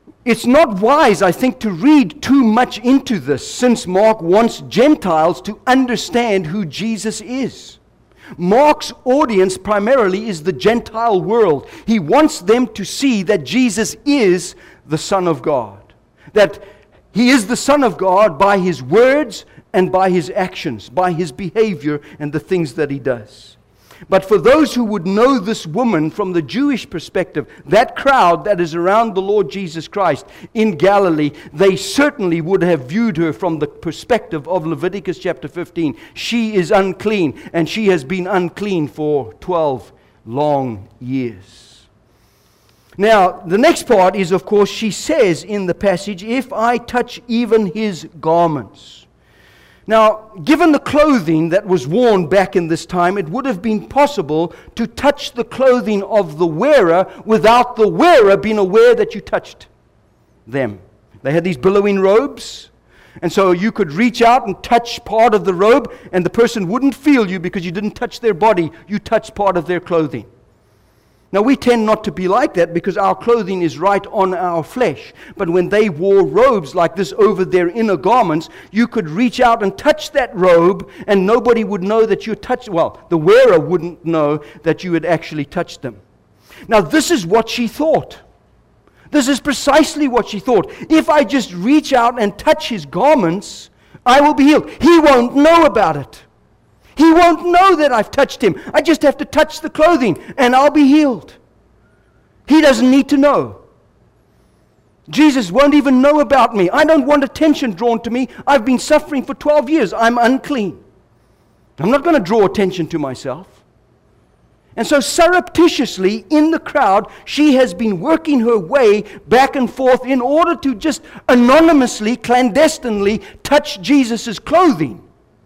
it's not wise, I think, to read too much into this, since Mark wants Gentiles to understand who Jesus is. Mark's audience primarily is the Gentile world. He wants them to see that Jesus is the Son of God, that He is the Son of God by His words and by His actions, by His behavior and the things that He does. But for those who would know this woman from the Jewish perspective, that crowd that is around the Lord Jesus Christ in Galilee, they certainly would have viewed her from the perspective of Leviticus chapter fifteen. She is unclean, and she has been unclean for twelve long years. Now, the next part is, of course, she says in the passage, "If I touch even His garments." Now, given the clothing that was worn back in this time, it would have been possible to touch the clothing of the wearer without the wearer being aware that you touched them. They had these billowing robes, and so you could reach out and touch part of the robe, and the person wouldn't feel you because you didn't touch their body. You touched part of their clothing. Now, we tend not to be like that because our clothing is right on our flesh. But when they wore robes like this over their inner garments, you could reach out and touch that robe, and nobody would know that you touched, well, the wearer wouldn't know that you had actually touched them. Now, this is what she thought. This is precisely what she thought. If I just reach out and touch His garments, I will be healed. He won't know about it. He won't know that I've touched Him. I just have to touch the clothing and I'll be healed. He doesn't need to know. Jesus won't even know about me. I don't want attention drawn to me. I've been suffering for twelve years. I'm unclean. I'm not going to draw attention to myself. And so surreptitiously in the crowd, she has been working her way back and forth in order to just anonymously, clandestinely touch Jesus' clothing.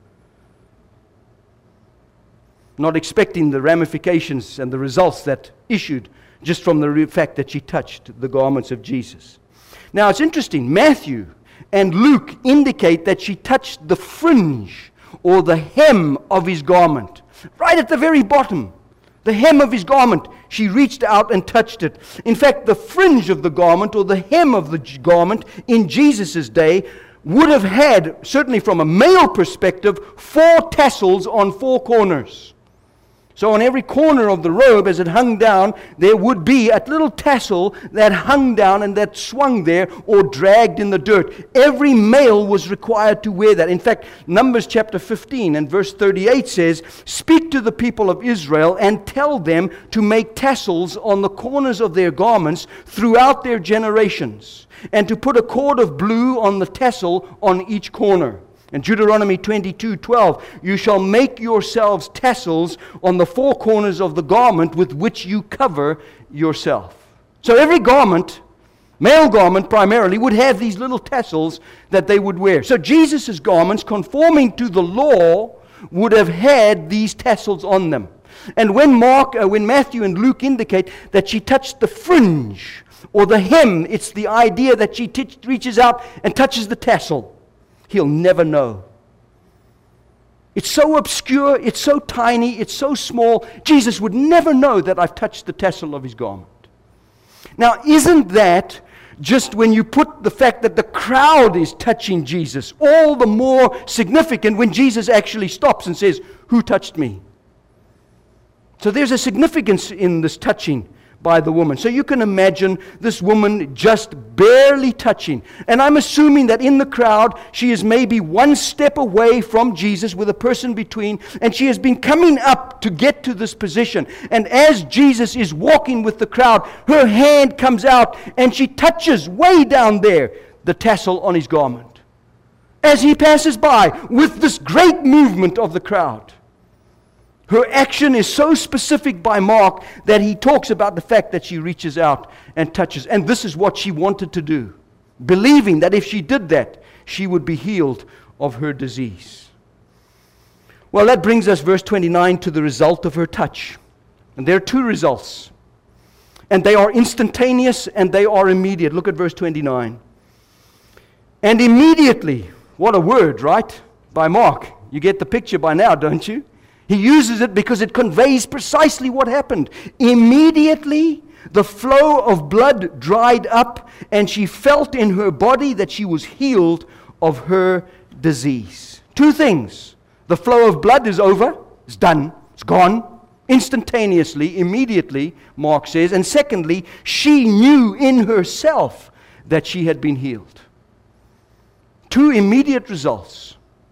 Not expecting the ramifications and the results that issued just from the fact that she touched the garments of Jesus. Now, it's interesting. Matthew and Luke indicate that she touched the fringe or the hem of His garment. Right at the very bottom, the hem of His garment, she reached out and touched it. In fact, the fringe of the garment or the hem of the garment in Jesus' day would have had, certainly from a male perspective, four tassels on four corners. So on every corner of the robe, as it hung down, there would be a little tassel that hung down and that swung there or dragged in the dirt. Every male was required to wear that. In fact, Numbers chapter fifteen and verse thirty-eight says, "Speak to the people of Israel and tell them to make tassels on the corners of their garments throughout their generations, and to put a cord of blue on the tassel on each corner." In Deuteronomy twenty-two twelve, "You shall make yourselves tassels on the four corners of the garment with which you cover yourself." So every garment, male garment primarily, would have these little tassels that they would wear. So Jesus' garments, conforming to the law, would have had these tassels on them. And when Mark, uh, when Matthew and Luke indicate that she touched the fringe or the hem, it's the idea that she t- reaches out and touches the tassel. He'll never know. It's so obscure, it's so tiny, it's so small, Jesus would never know that I've touched the tassel of His garment. Now, isn't that just when you put the fact that the crowd is touching Jesus all the more significant when Jesus actually stops and says, "Who touched me?" So there's a significance in this touching by the woman. So you can imagine this woman just barely touching. And I'm assuming that in the crowd, she is maybe one step away from Jesus with a person between, and she has been coming up to get to this position. And as Jesus is walking with the crowd, her hand comes out and she touches way down there the tassel on His garment. As He passes by with this great movement of the crowd. Her action is so specific by Mark that he talks about the fact that she reaches out and touches. And this is what she wanted to do, believing that if she did that, she would be healed of her disease. Well, that brings us, verse twenty-nine, to the result of her touch. And there are two results. And they are instantaneous and they are immediate. Look at verse twenty-nine. And immediately, what a word, right? By Mark. You get the picture by now, don't you? He uses it because it conveys precisely what happened. Immediately, the flow of blood dried up, and she felt in her body that she was healed of her disease. Two things. The flow of blood is over, it's done, it's gone, instantaneously, immediately, Mark says. And secondly, she knew in herself that she had been healed. Two immediate results.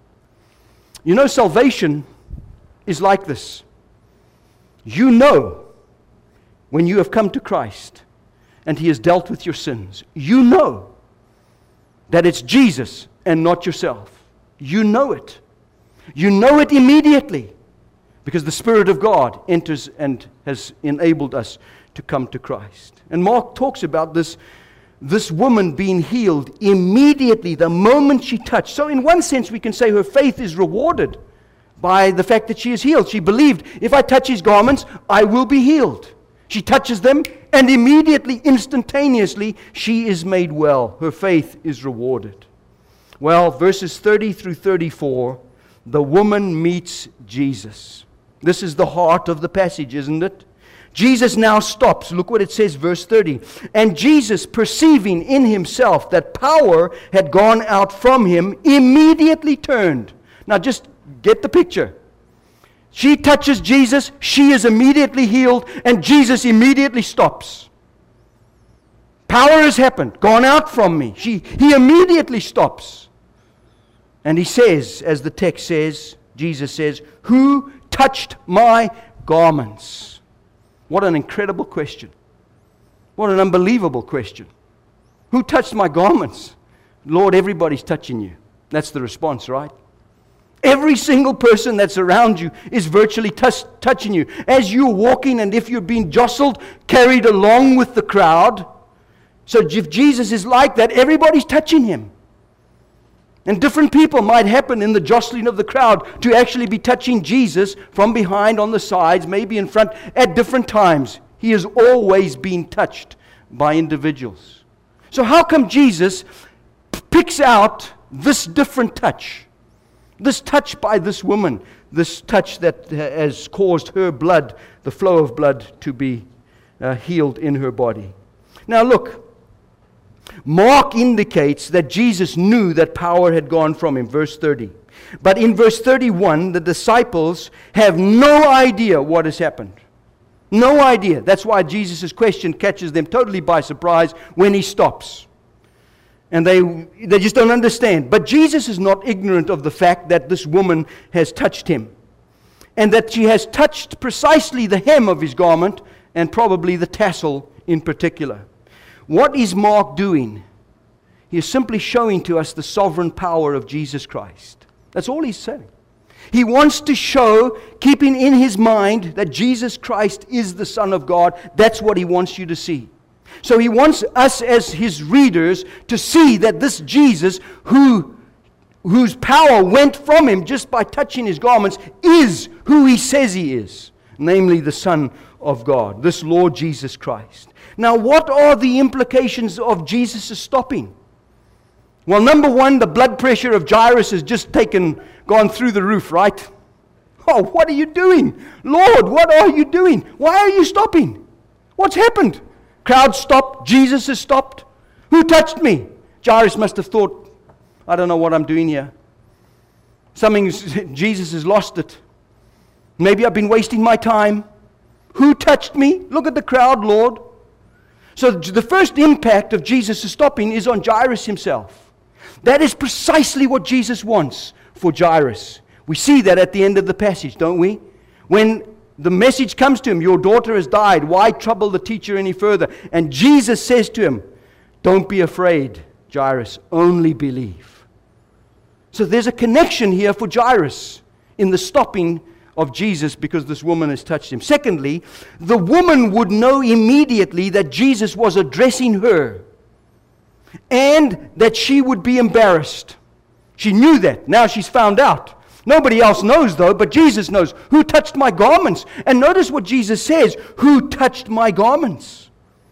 You know, salvation is like this. You know when you have come to Christ and He has dealt with your sins, you know that it's Jesus and not yourself. You know it. You know it immediately because the Spirit of God enters and has enabled us to come to Christ. And Mark talks about this, this woman being healed immediately, the moment she touched. So in one sense we can say her faith is rewarded by the fact that she is healed. She believed, if I touch His garments, I will be healed. She touches them, and immediately, instantaneously, she is made well. Her faith is rewarded. Well, verses thirty through thirty-four, the woman meets Jesus. This is the heart of the passage, isn't it? Jesus now stops. Look what it says, verse thirty. And Jesus, perceiving in Himself that power had gone out from Him, immediately turned. Now just get the picture. She touches Jesus, she is immediately healed, and Jesus immediately stops. Power has happened, gone out from me. She, he immediately stops. And He says, as the text says, Jesus says, who touched my garments? What an incredible question. What an unbelievable question. Who touched my garments? Lord, everybody's touching you. That's the response, right? Every single person that's around you is virtually touch, touching you. As you're walking, and if you're being jostled, carried along with the crowd. So if Jesus is like that, everybody's touching Him. And different people might happen in the jostling of the crowd to actually be touching Jesus from behind, on the sides, maybe in front, at different times. He is always being touched by individuals. So how come Jesus picks out this different touch? This touch by this woman, this touch that has caused her blood, the flow of blood, to be uh, healed in her body. Now look, Mark indicates that Jesus knew that power had gone from Him, verse thirty. But in verse thirty-one, the disciples have no idea what has happened. No idea. That's why Jesus' question catches them totally by surprise when He stops. And they, they just don't understand. But Jesus is not ignorant of the fact that this woman has touched Him. And that she has touched precisely the hem of His garment, and probably the tassel in particular. What is Mark doing? He is simply showing to us the sovereign power of Jesus Christ. That's all he's saying. He wants to show, keeping in his mind, that Jesus Christ is the Son of God. That's what he wants you to see. So he wants us as his readers to see that this Jesus, who, whose power went from him just by touching his garments, is who he says he is, namely the Son of God, this Lord Jesus Christ. Now, what are the implications of Jesus' stopping? Well, number one, the blood pressure of Jairus has just taken, gone through the roof, right? Oh, what are you doing? Lord, what are you doing? Why are you stopping? What's happened? Crowd stopped. Jesus has stopped. Who touched me? Jairus must have thought, I don't know what I'm doing here. Something, Jesus has lost it. Maybe I've been wasting my time. Who touched me? Look at the crowd, Lord. So the first impact of Jesus' stopping is on Jairus himself. That is precisely what Jesus wants for Jairus. We see that at the end of the passage, don't we? When the message comes to him, your daughter has died, why trouble the teacher any further? And Jesus says to him, don't be afraid, Jairus, only believe. So there's a connection here for Jairus in the stopping of Jesus because this woman has touched him. Secondly, the woman would know immediately that Jesus was addressing her and that she would be embarrassed. She knew that. Now she's found out. Nobody else knows though, but Jesus knows. Who touched my garments? And notice what Jesus says. Who touched my garments?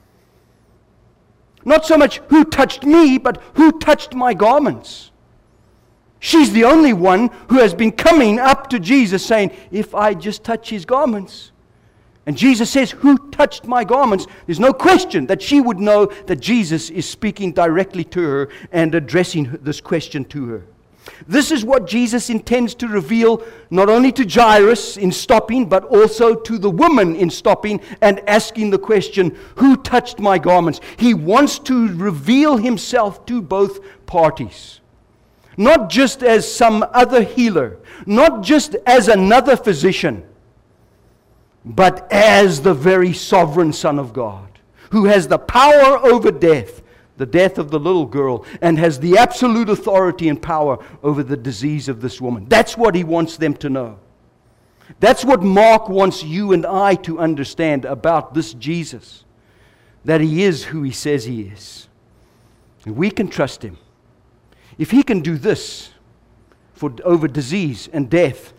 Not so much who touched me, but who touched my garments? She's the only one who has been coming up to Jesus saying, if I just touch his garments, And Jesus says, "Who touched my garments?" There's no question that she would know that Jesus is speaking directly to her and addressing this question to her. This is what Jesus intends to reveal not only to Jairus in stopping, but also to the woman in stopping and asking the question, "Who touched my garments?" He wants to reveal himself to both parties. Not just as some other healer, not just as another physician, but as the very sovereign Son of God, who has the power over death, the death of the little girl, and has the absolute authority and power over the disease of this woman. That's what he wants them to know. That's what Mark wants you and I to understand about this Jesus, that he is who he says he is. And we can trust him. If he can do this for over disease and death,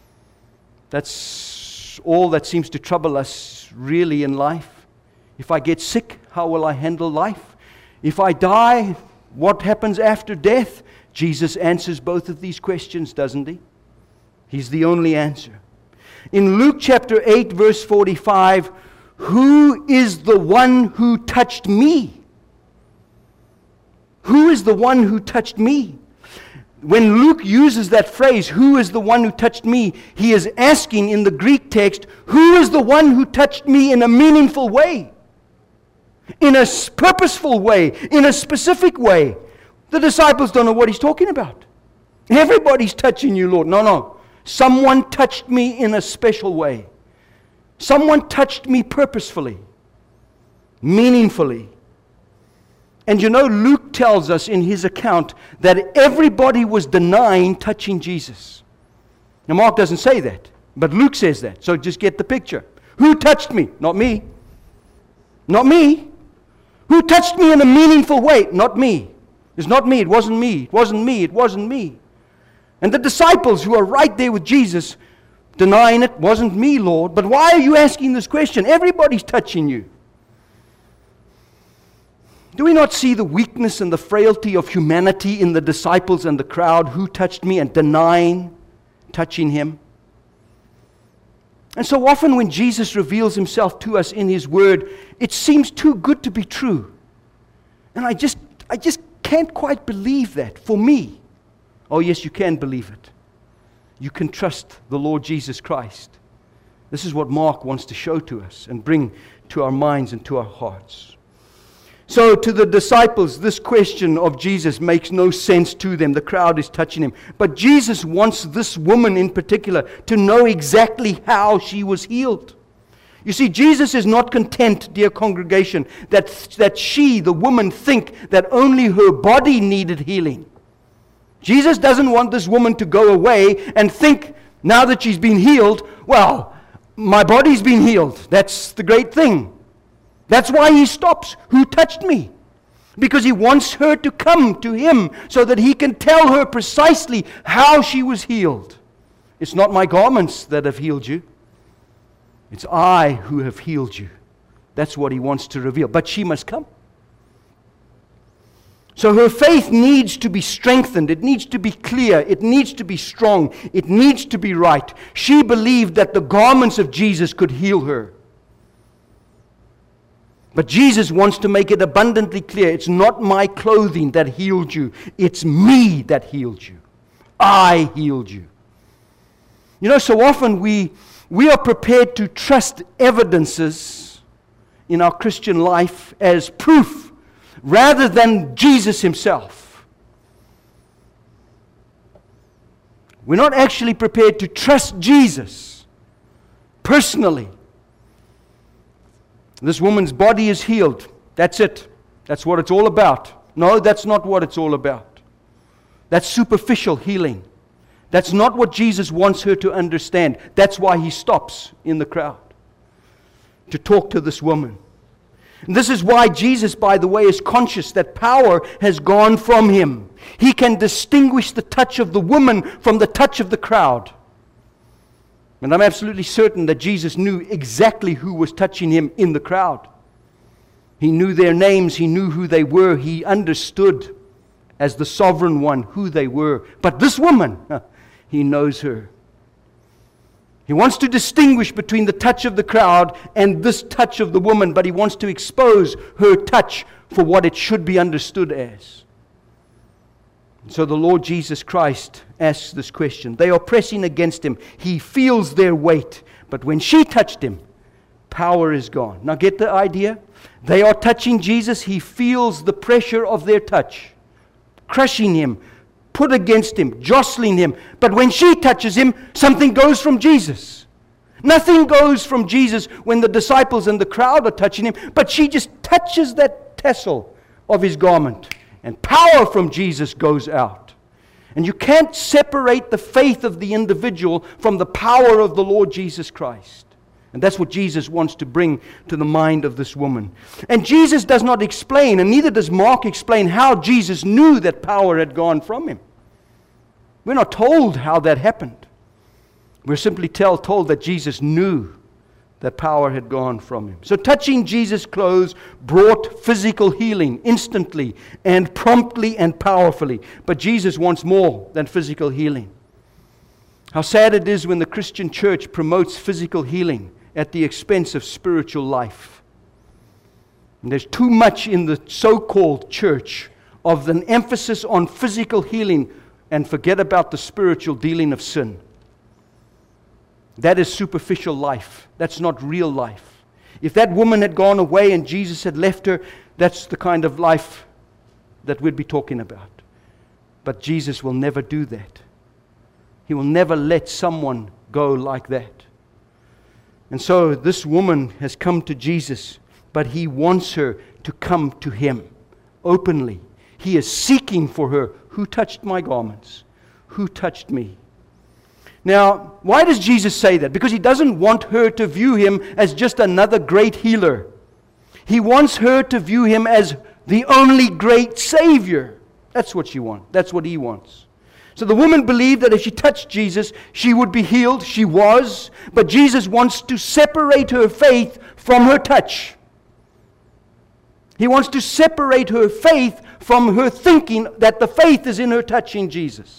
that's all that seems to trouble us really in life. If I get sick, how will I handle life? If I die, what happens after death? Jesus answers both of these questions, doesn't he? He's the only answer. In Luke chapter eight, verse forty-five, "Who is the one who touched me?" Who is the one who touched me? When Luke uses that phrase, "Who is the one who touched me?" he is asking in the Greek text, who is the one who touched me in a meaningful way? In a purposeful way, in a specific way. The disciples don't know what he's talking about. Everybody's touching you, Lord. No, no. Someone touched me in a special way. Someone touched me purposefully, meaningfully. And you know, Luke tells us in his account that everybody was denying touching Jesus. Now, Mark doesn't say that, but Luke says that. So just get the picture. Who touched me? Not me. Not me. Who touched me in a meaningful way? Not me. It's not me. It wasn't me. It wasn't me. It wasn't me. And the disciples who are right there with Jesus denying it, "Wasn't me, Lord." But why are you asking this question? Everybody's touching you. Do we not see the weakness and the frailty of humanity in the disciples and the crowd? Who touched me? And denying touching him. And so often when Jesus reveals himself to us in his word, it seems too good to be true. And I just, I just can't quite believe that for me. Oh yes, you can believe it. You can trust the Lord Jesus Christ. This is what Mark wants to show to us and bring to our minds and to our hearts. So to the disciples, this question of Jesus makes no sense to them. The crowd is touching him. But Jesus wants this woman in particular to know exactly how she was healed. You see, Jesus is not content, dear congregation, that, that she, the woman, think that only her body needed healing. Jesus doesn't want this woman to go away and think, now that she's been healed, well, my body's been healed. That's the great thing. That's why he stops. Who touched me? Because he wants her to come to him so that he can tell her precisely how she was healed. It's not my garments that have healed you. It's I who have healed you. That's what he wants to reveal. But she must come. So her faith needs to be strengthened. It needs to be clear. It needs to be strong. It needs to be right. She believed that the garments of Jesus could heal her. But Jesus wants to make it abundantly clear. It's not my clothing that healed you. It's me that healed you. I healed you. You know, so often we, we are prepared to trust evidences in our Christian life as proof rather than Jesus himself. We're not actually prepared to trust Jesus personally. This woman's body is healed. That's it. That's what it's all about. No, that's not what it's all about. That's superficial healing. That's not what Jesus wants her to understand. That's why he stops in the crowd to talk to this woman. And this is why Jesus, by the way, is conscious that power has gone from him. He can distinguish the touch of the woman from the touch of the crowd. And I'm absolutely certain that Jesus knew exactly who was touching him in the crowd. He knew their names. He knew who they were. He understood as the sovereign one who they were. But this woman, he knows her. He wants to distinguish between the touch of the crowd and this touch of the woman, but he wants to expose her touch for what it should be understood as. So the Lord Jesus Christ asks this question. They are pressing against him. He feels their weight. But when she touched him, power is gone. Now get the idea? They are touching Jesus. He feels the pressure of their touch, crushing him, put against him, jostling him. But when she touches him, something goes from Jesus. Nothing goes from Jesus when the disciples and the crowd are touching him, but she just touches that tassel of his garment. And power from Jesus goes out. And you can't separate the faith of the individual from the power of the Lord Jesus Christ. And that's what Jesus wants to bring to the mind of this woman. And Jesus does not explain, and neither does Mark explain, how Jesus knew that power had gone from him. We're not told how that happened. We're simply tell, told that Jesus knew that power had gone from him. So touching Jesus' clothes brought physical healing instantly and promptly and powerfully. But Jesus wants more than physical healing. How sad it is when the Christian church promotes physical healing at the expense of spiritual life. And there's too much in the so-called church of an emphasis on physical healing and forget about the spiritual dealing of sin. That is superficial life. That's not real life. If that woman had gone away and Jesus had left her, that's the kind of life that we'd be talking about. But Jesus will never do that. He will never let someone go like that. And so this woman has come to Jesus, but he wants her to come to him openly. He is seeking for her. Who touched my garments? Who touched me? Now, why does Jesus say that? Because he doesn't want her to view him as just another great healer. He wants her to view him as the only great Savior. That's what she wants. That's what he wants. So the woman believed that if she touched Jesus, she would be healed. She was. But Jesus wants to separate her faith from her touch. He wants to separate her faith from her thinking that the faith is in her touching Jesus.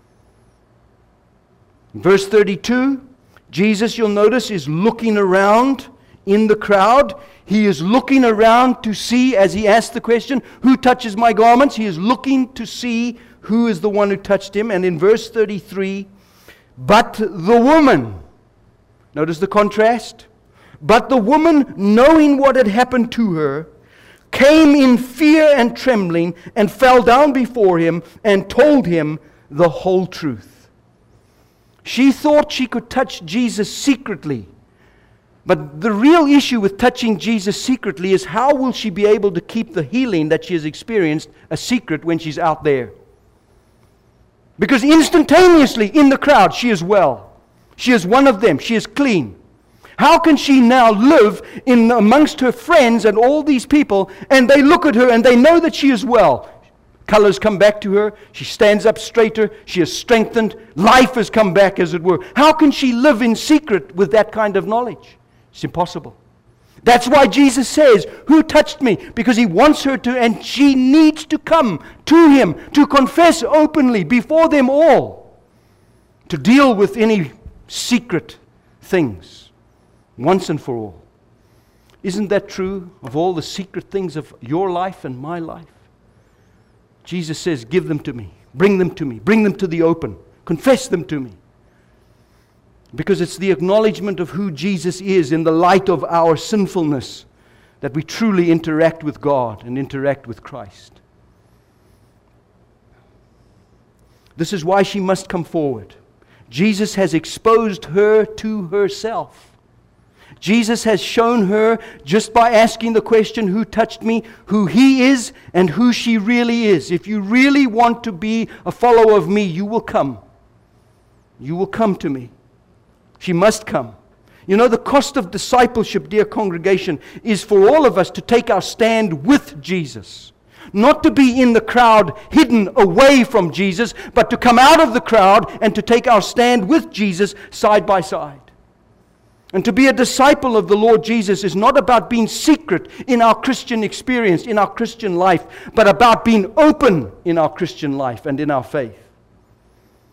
Verse thirty-two, Jesus, you'll notice, is looking around in the crowd. He is looking around to see, as he asks the question, who touches my garments? He is looking to see who is the one who touched him. And in verse thirty-three, but the woman, notice the contrast, but the woman, knowing what had happened to her, came in fear and trembling and fell down before him and told him the whole truth. She thought she could touch Jesus secretly. But the real issue with touching Jesus secretly is how will she be able to keep the healing that she has experienced a secret when she's out there? Because instantaneously in the crowd she is well. She is one of them. She is clean. How can she now live in amongst her friends and all these people, and they look at her and they know that she is well? Colors come back to her. She stands up straighter. She is strengthened. Life has come back, as it were. How can she live in secret with that kind of knowledge? It's impossible. That's why Jesus says, who touched me? Because he wants her to, and she needs to come to him, to confess openly before them all, to deal with any secret things once and for all. Isn't that true of all the secret things of your life and my life? Jesus says, give them to me. Bring them to me. Bring them to the open. Confess them to me. Because it's the acknowledgement of who Jesus is in the light of our sinfulness that we truly interact with God and interact with Christ. This is why she must come forward. Jesus has exposed her to herself. Jesus has shown her, just by asking the question, who touched me, who he is and who she really is. If you really want to be a follower of me, you will come. You will come to me. She must come. You know, the cost of discipleship, dear congregation, is for all of us to take our stand with Jesus. Not to be in the crowd, hidden away from Jesus, but to come out of the crowd and to take our stand with Jesus side by side. And to be a disciple of the Lord Jesus is not about being secret in our Christian experience, in our Christian life, but about being open in our Christian life and in our faith.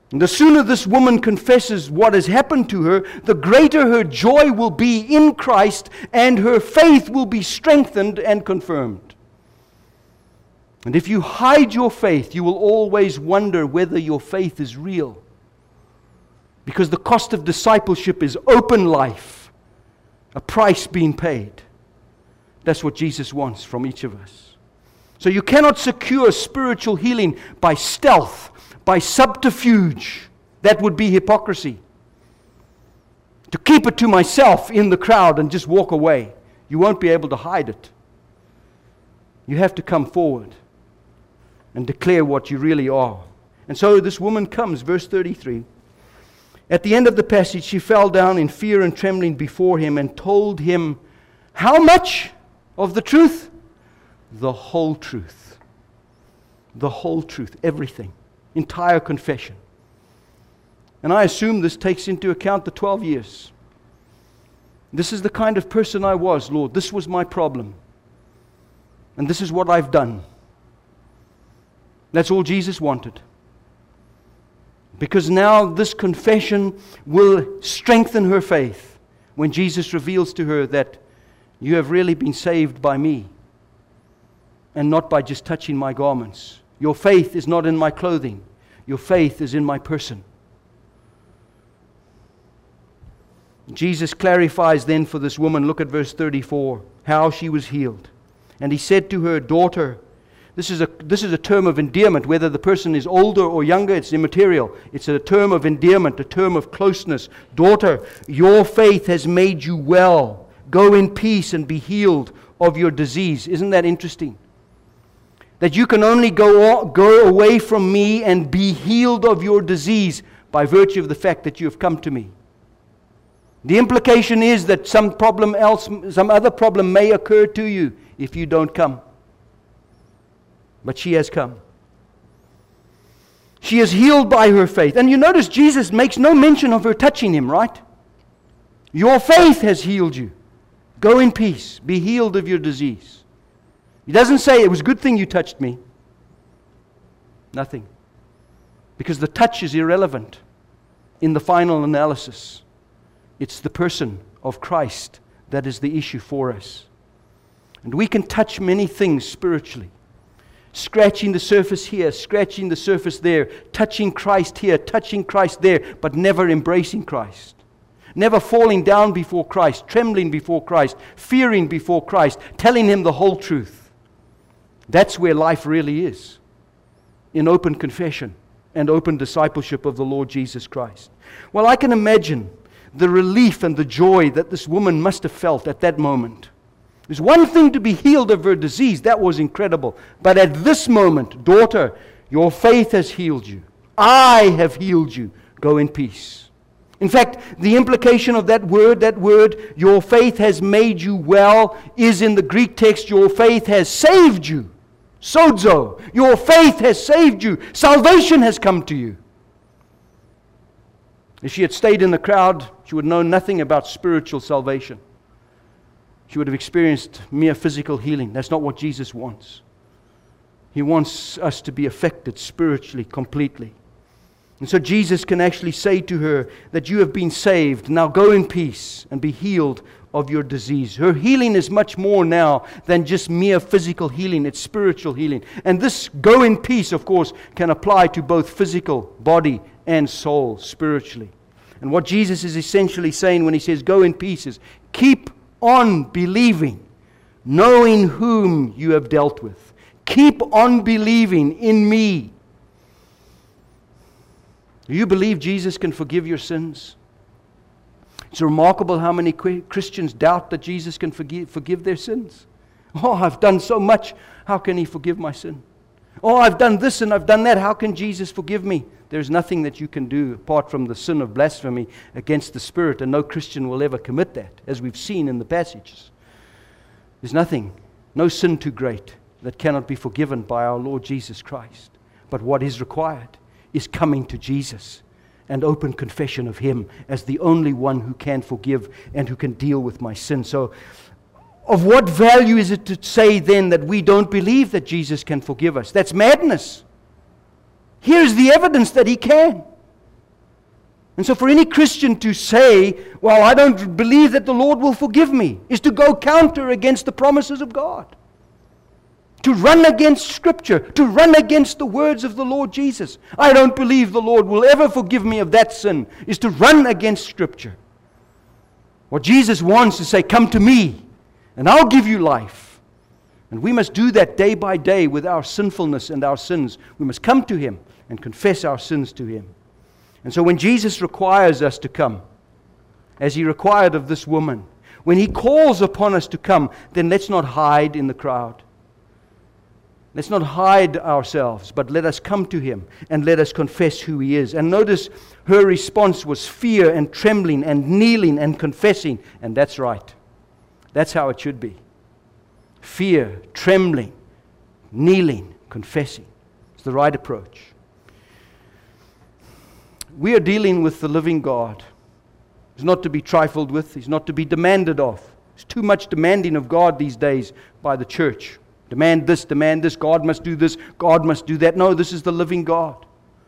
And the sooner this woman confesses what has happened to her, the greater her joy will be in Christ, and her faith will be strengthened and confirmed. And if you hide your faith, you will always wonder whether your faith is real. Because the cost of discipleship is open life, a price being paid. That's what Jesus wants from each of us. So you cannot secure spiritual healing by stealth, by subterfuge. That would be hypocrisy. To keep it to myself in the crowd and just walk away. You won't be able to hide it. You have to come forward and declare what you really are. And so this woman comes, verse thirty-three. At the end of the passage, she fell down in fear and trembling before him and told him, how much of the truth? The whole truth. The whole truth, everything. Entire confession. And I assume this takes into account the twelve years. This is the kind of person I was, Lord. This was my problem. And this is what I've done. That's all Jesus wanted. Because now this confession will strengthen her faith when Jesus reveals to her that you have really been saved by me and not by just touching my garments. Your faith is not in my clothing. Your faith is in my person. Jesus clarifies then for this woman, look at verse thirty-four, how she was healed. And he said to her, daughter, this is a this is a term of endearment. Whether the person is older or younger, it's immaterial. It's a term of endearment, a term of closeness. Daughter, your faith has made you well. Go in peace and be healed of your disease. Isn't that interesting? That you can only go, go away from me and be healed of your disease by virtue of the fact that you have come to me. The implication is that some problem else, some other problem may occur to you if you don't come. But she has come. She is healed by her faith. And you notice Jesus makes no mention of her touching him, right? Your faith has healed you. Go in peace. Be healed of your disease. He doesn't say it was a good thing you touched me. Nothing. Because the touch is irrelevant in the final analysis. It's the person of Christ that is the issue for us. And we can touch many things spiritually. Scratching the surface here, scratching the surface there, touching Christ here, touching Christ there, but never embracing Christ. Never falling down before Christ, trembling before Christ, fearing before Christ, telling Him the whole truth. That's where life really is. In open confession and open discipleship of the Lord Jesus Christ. Well, I can imagine the relief and the joy that this woman must have felt at that moment. There's one thing to be healed of her disease. That was incredible. But at this moment, daughter, your faith has healed you. I have healed you. Go in peace. In fact, the implication of that word, that word, your faith has made you well, is in the Greek text, your faith has saved you. Sozo. Your faith has saved you. Salvation has come to you. If she had stayed in the crowd, she would know nothing about spiritual salvation. She would have experienced mere physical healing. That's not what Jesus wants. He wants us to be affected spiritually, completely. And so Jesus can actually say to her that you have been saved. Now go in peace and be healed of your disease. Her healing is much more now than just mere physical healing. It's spiritual healing. And this go in peace, of course, can apply to both physical, body, and soul, spiritually. And what Jesus is essentially saying when He says go in peace is keep on believing, knowing whom you have dealt with. Keep on believing in me. Do you believe Jesus can forgive your sins? It's remarkable how many Christians doubt that Jesus can forgive, forgive their sins. Oh, I've done so much. How can He forgive my sin? Oh, I've done this and I've done that. How can Jesus forgive me? There's nothing that you can do apart from the sin of blasphemy against the Spirit, and no Christian will ever commit that, as we've seen in the passages. There's nothing, no sin too great that cannot be forgiven by our Lord Jesus Christ. But what is required is coming to Jesus and open confession of Him as the only one who can forgive and who can deal with my sin. So, of what value is it to say then that we don't believe that Jesus can forgive us? That's madness. Here's the evidence that He can. And so for any Christian to say, well, I don't believe that the Lord will forgive me, is to go counter against the promises of God. To run against Scripture, to run against the words of the Lord Jesus. I don't believe the Lord will ever forgive me of that sin, is to run against Scripture. What Jesus wants is to say, come to me, and I'll give you life. And we must do that day by day with our sinfulness and our sins. We must come to Him and confess our sins to Him. And so when Jesus requires us to come, as He required of this woman, when He calls upon us to come, then let's not hide in the crowd. Let's not hide ourselves, but let us come to Him and let us confess who He is. And notice her response was fear and trembling and kneeling and confessing. And that's right. That's how it should be. Fear, trembling, kneeling, confessing. It's the right approach. We are dealing with the living God. He's not to be trifled with. He's not to be demanded of. There's too much demanding of God these days by the church. Demand this, demand this. God must do this. God must do that. No, this is the living God.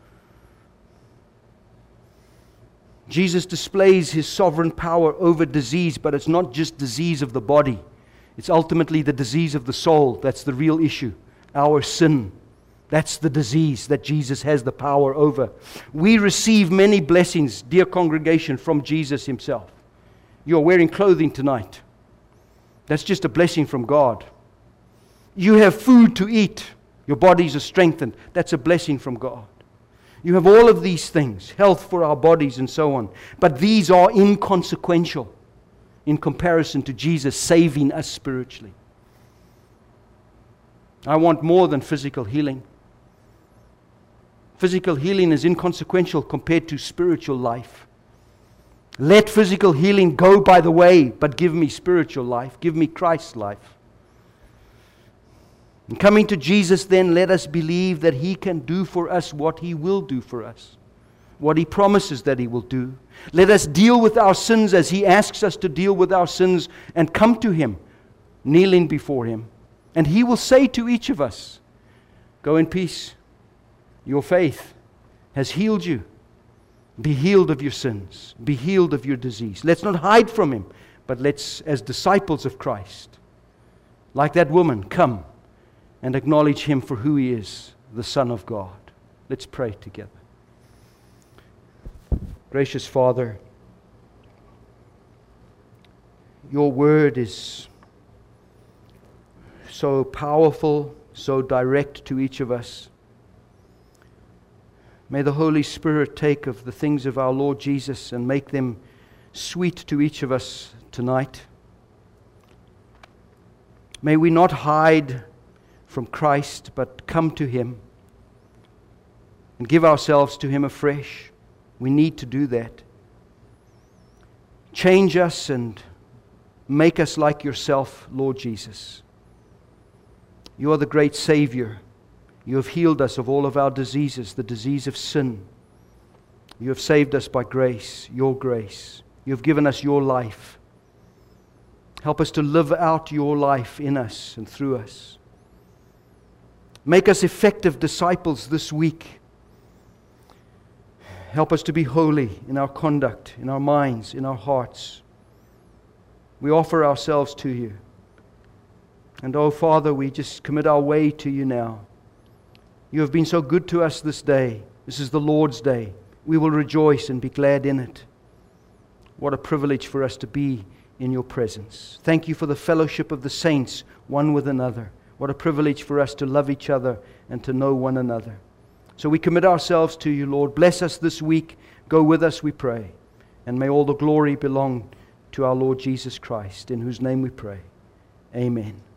Jesus displays His sovereign power over disease, but it's not just disease of the body. It's ultimately the disease of the soul. That's the real issue. Our sin. That's the disease that Jesus has the power over. We receive many blessings, dear congregation, from Jesus Himself. You are wearing clothing tonight. That's just a blessing from God. You have food to eat. Your bodies are strengthened. That's a blessing from God. You have all of these things, health for our bodies and so on. But these are inconsequential in comparison to Jesus saving us spiritually. I want more than physical healing. Physical healing is inconsequential compared to spiritual life. Let physical healing go by the way, but give me spiritual life. Give me Christ's life. And coming to Jesus, then, let us believe that He can do for us what He will do for us, what He promises that He will do. Let us deal with our sins as He asks us to deal with our sins and come to Him, kneeling before Him. And He will say to each of us, go in peace. Your faith has healed you. Be healed of your sins. Be healed of your disease. Let's not hide from Him, but let's, as disciples of Christ, like that woman, come and acknowledge Him for who He is, the Son of God. Let's pray together. Gracious Father, Your Word is so powerful, so direct to each of us. May the Holy Spirit take of the things of our Lord Jesus and make them sweet to each of us tonight. May we not hide from Christ, but come to Him and give ourselves to Him afresh. We need to do that. Change us and make us like Yourself, Lord Jesus. You are the great Savior. You have healed us of all of our diseases, the disease of sin. You have saved us by grace, Your grace. You have given us Your life. Help us to live out Your life in us and through us. Make us effective disciples this week. Help us to be holy in our conduct, in our minds, in our hearts. We offer ourselves to You. And oh Father, we just commit our way to You now. You have been so good to us this day. This is the Lord's day. We will rejoice and be glad in it. What a privilege for us to be in Your presence. Thank You for the fellowship of the saints, one with another. What a privilege for us to love each other and to know one another. So we commit ourselves to You, Lord. Bless us this week. Go with us, we pray. And may all the glory belong to our Lord Jesus Christ, in whose name we pray. Amen.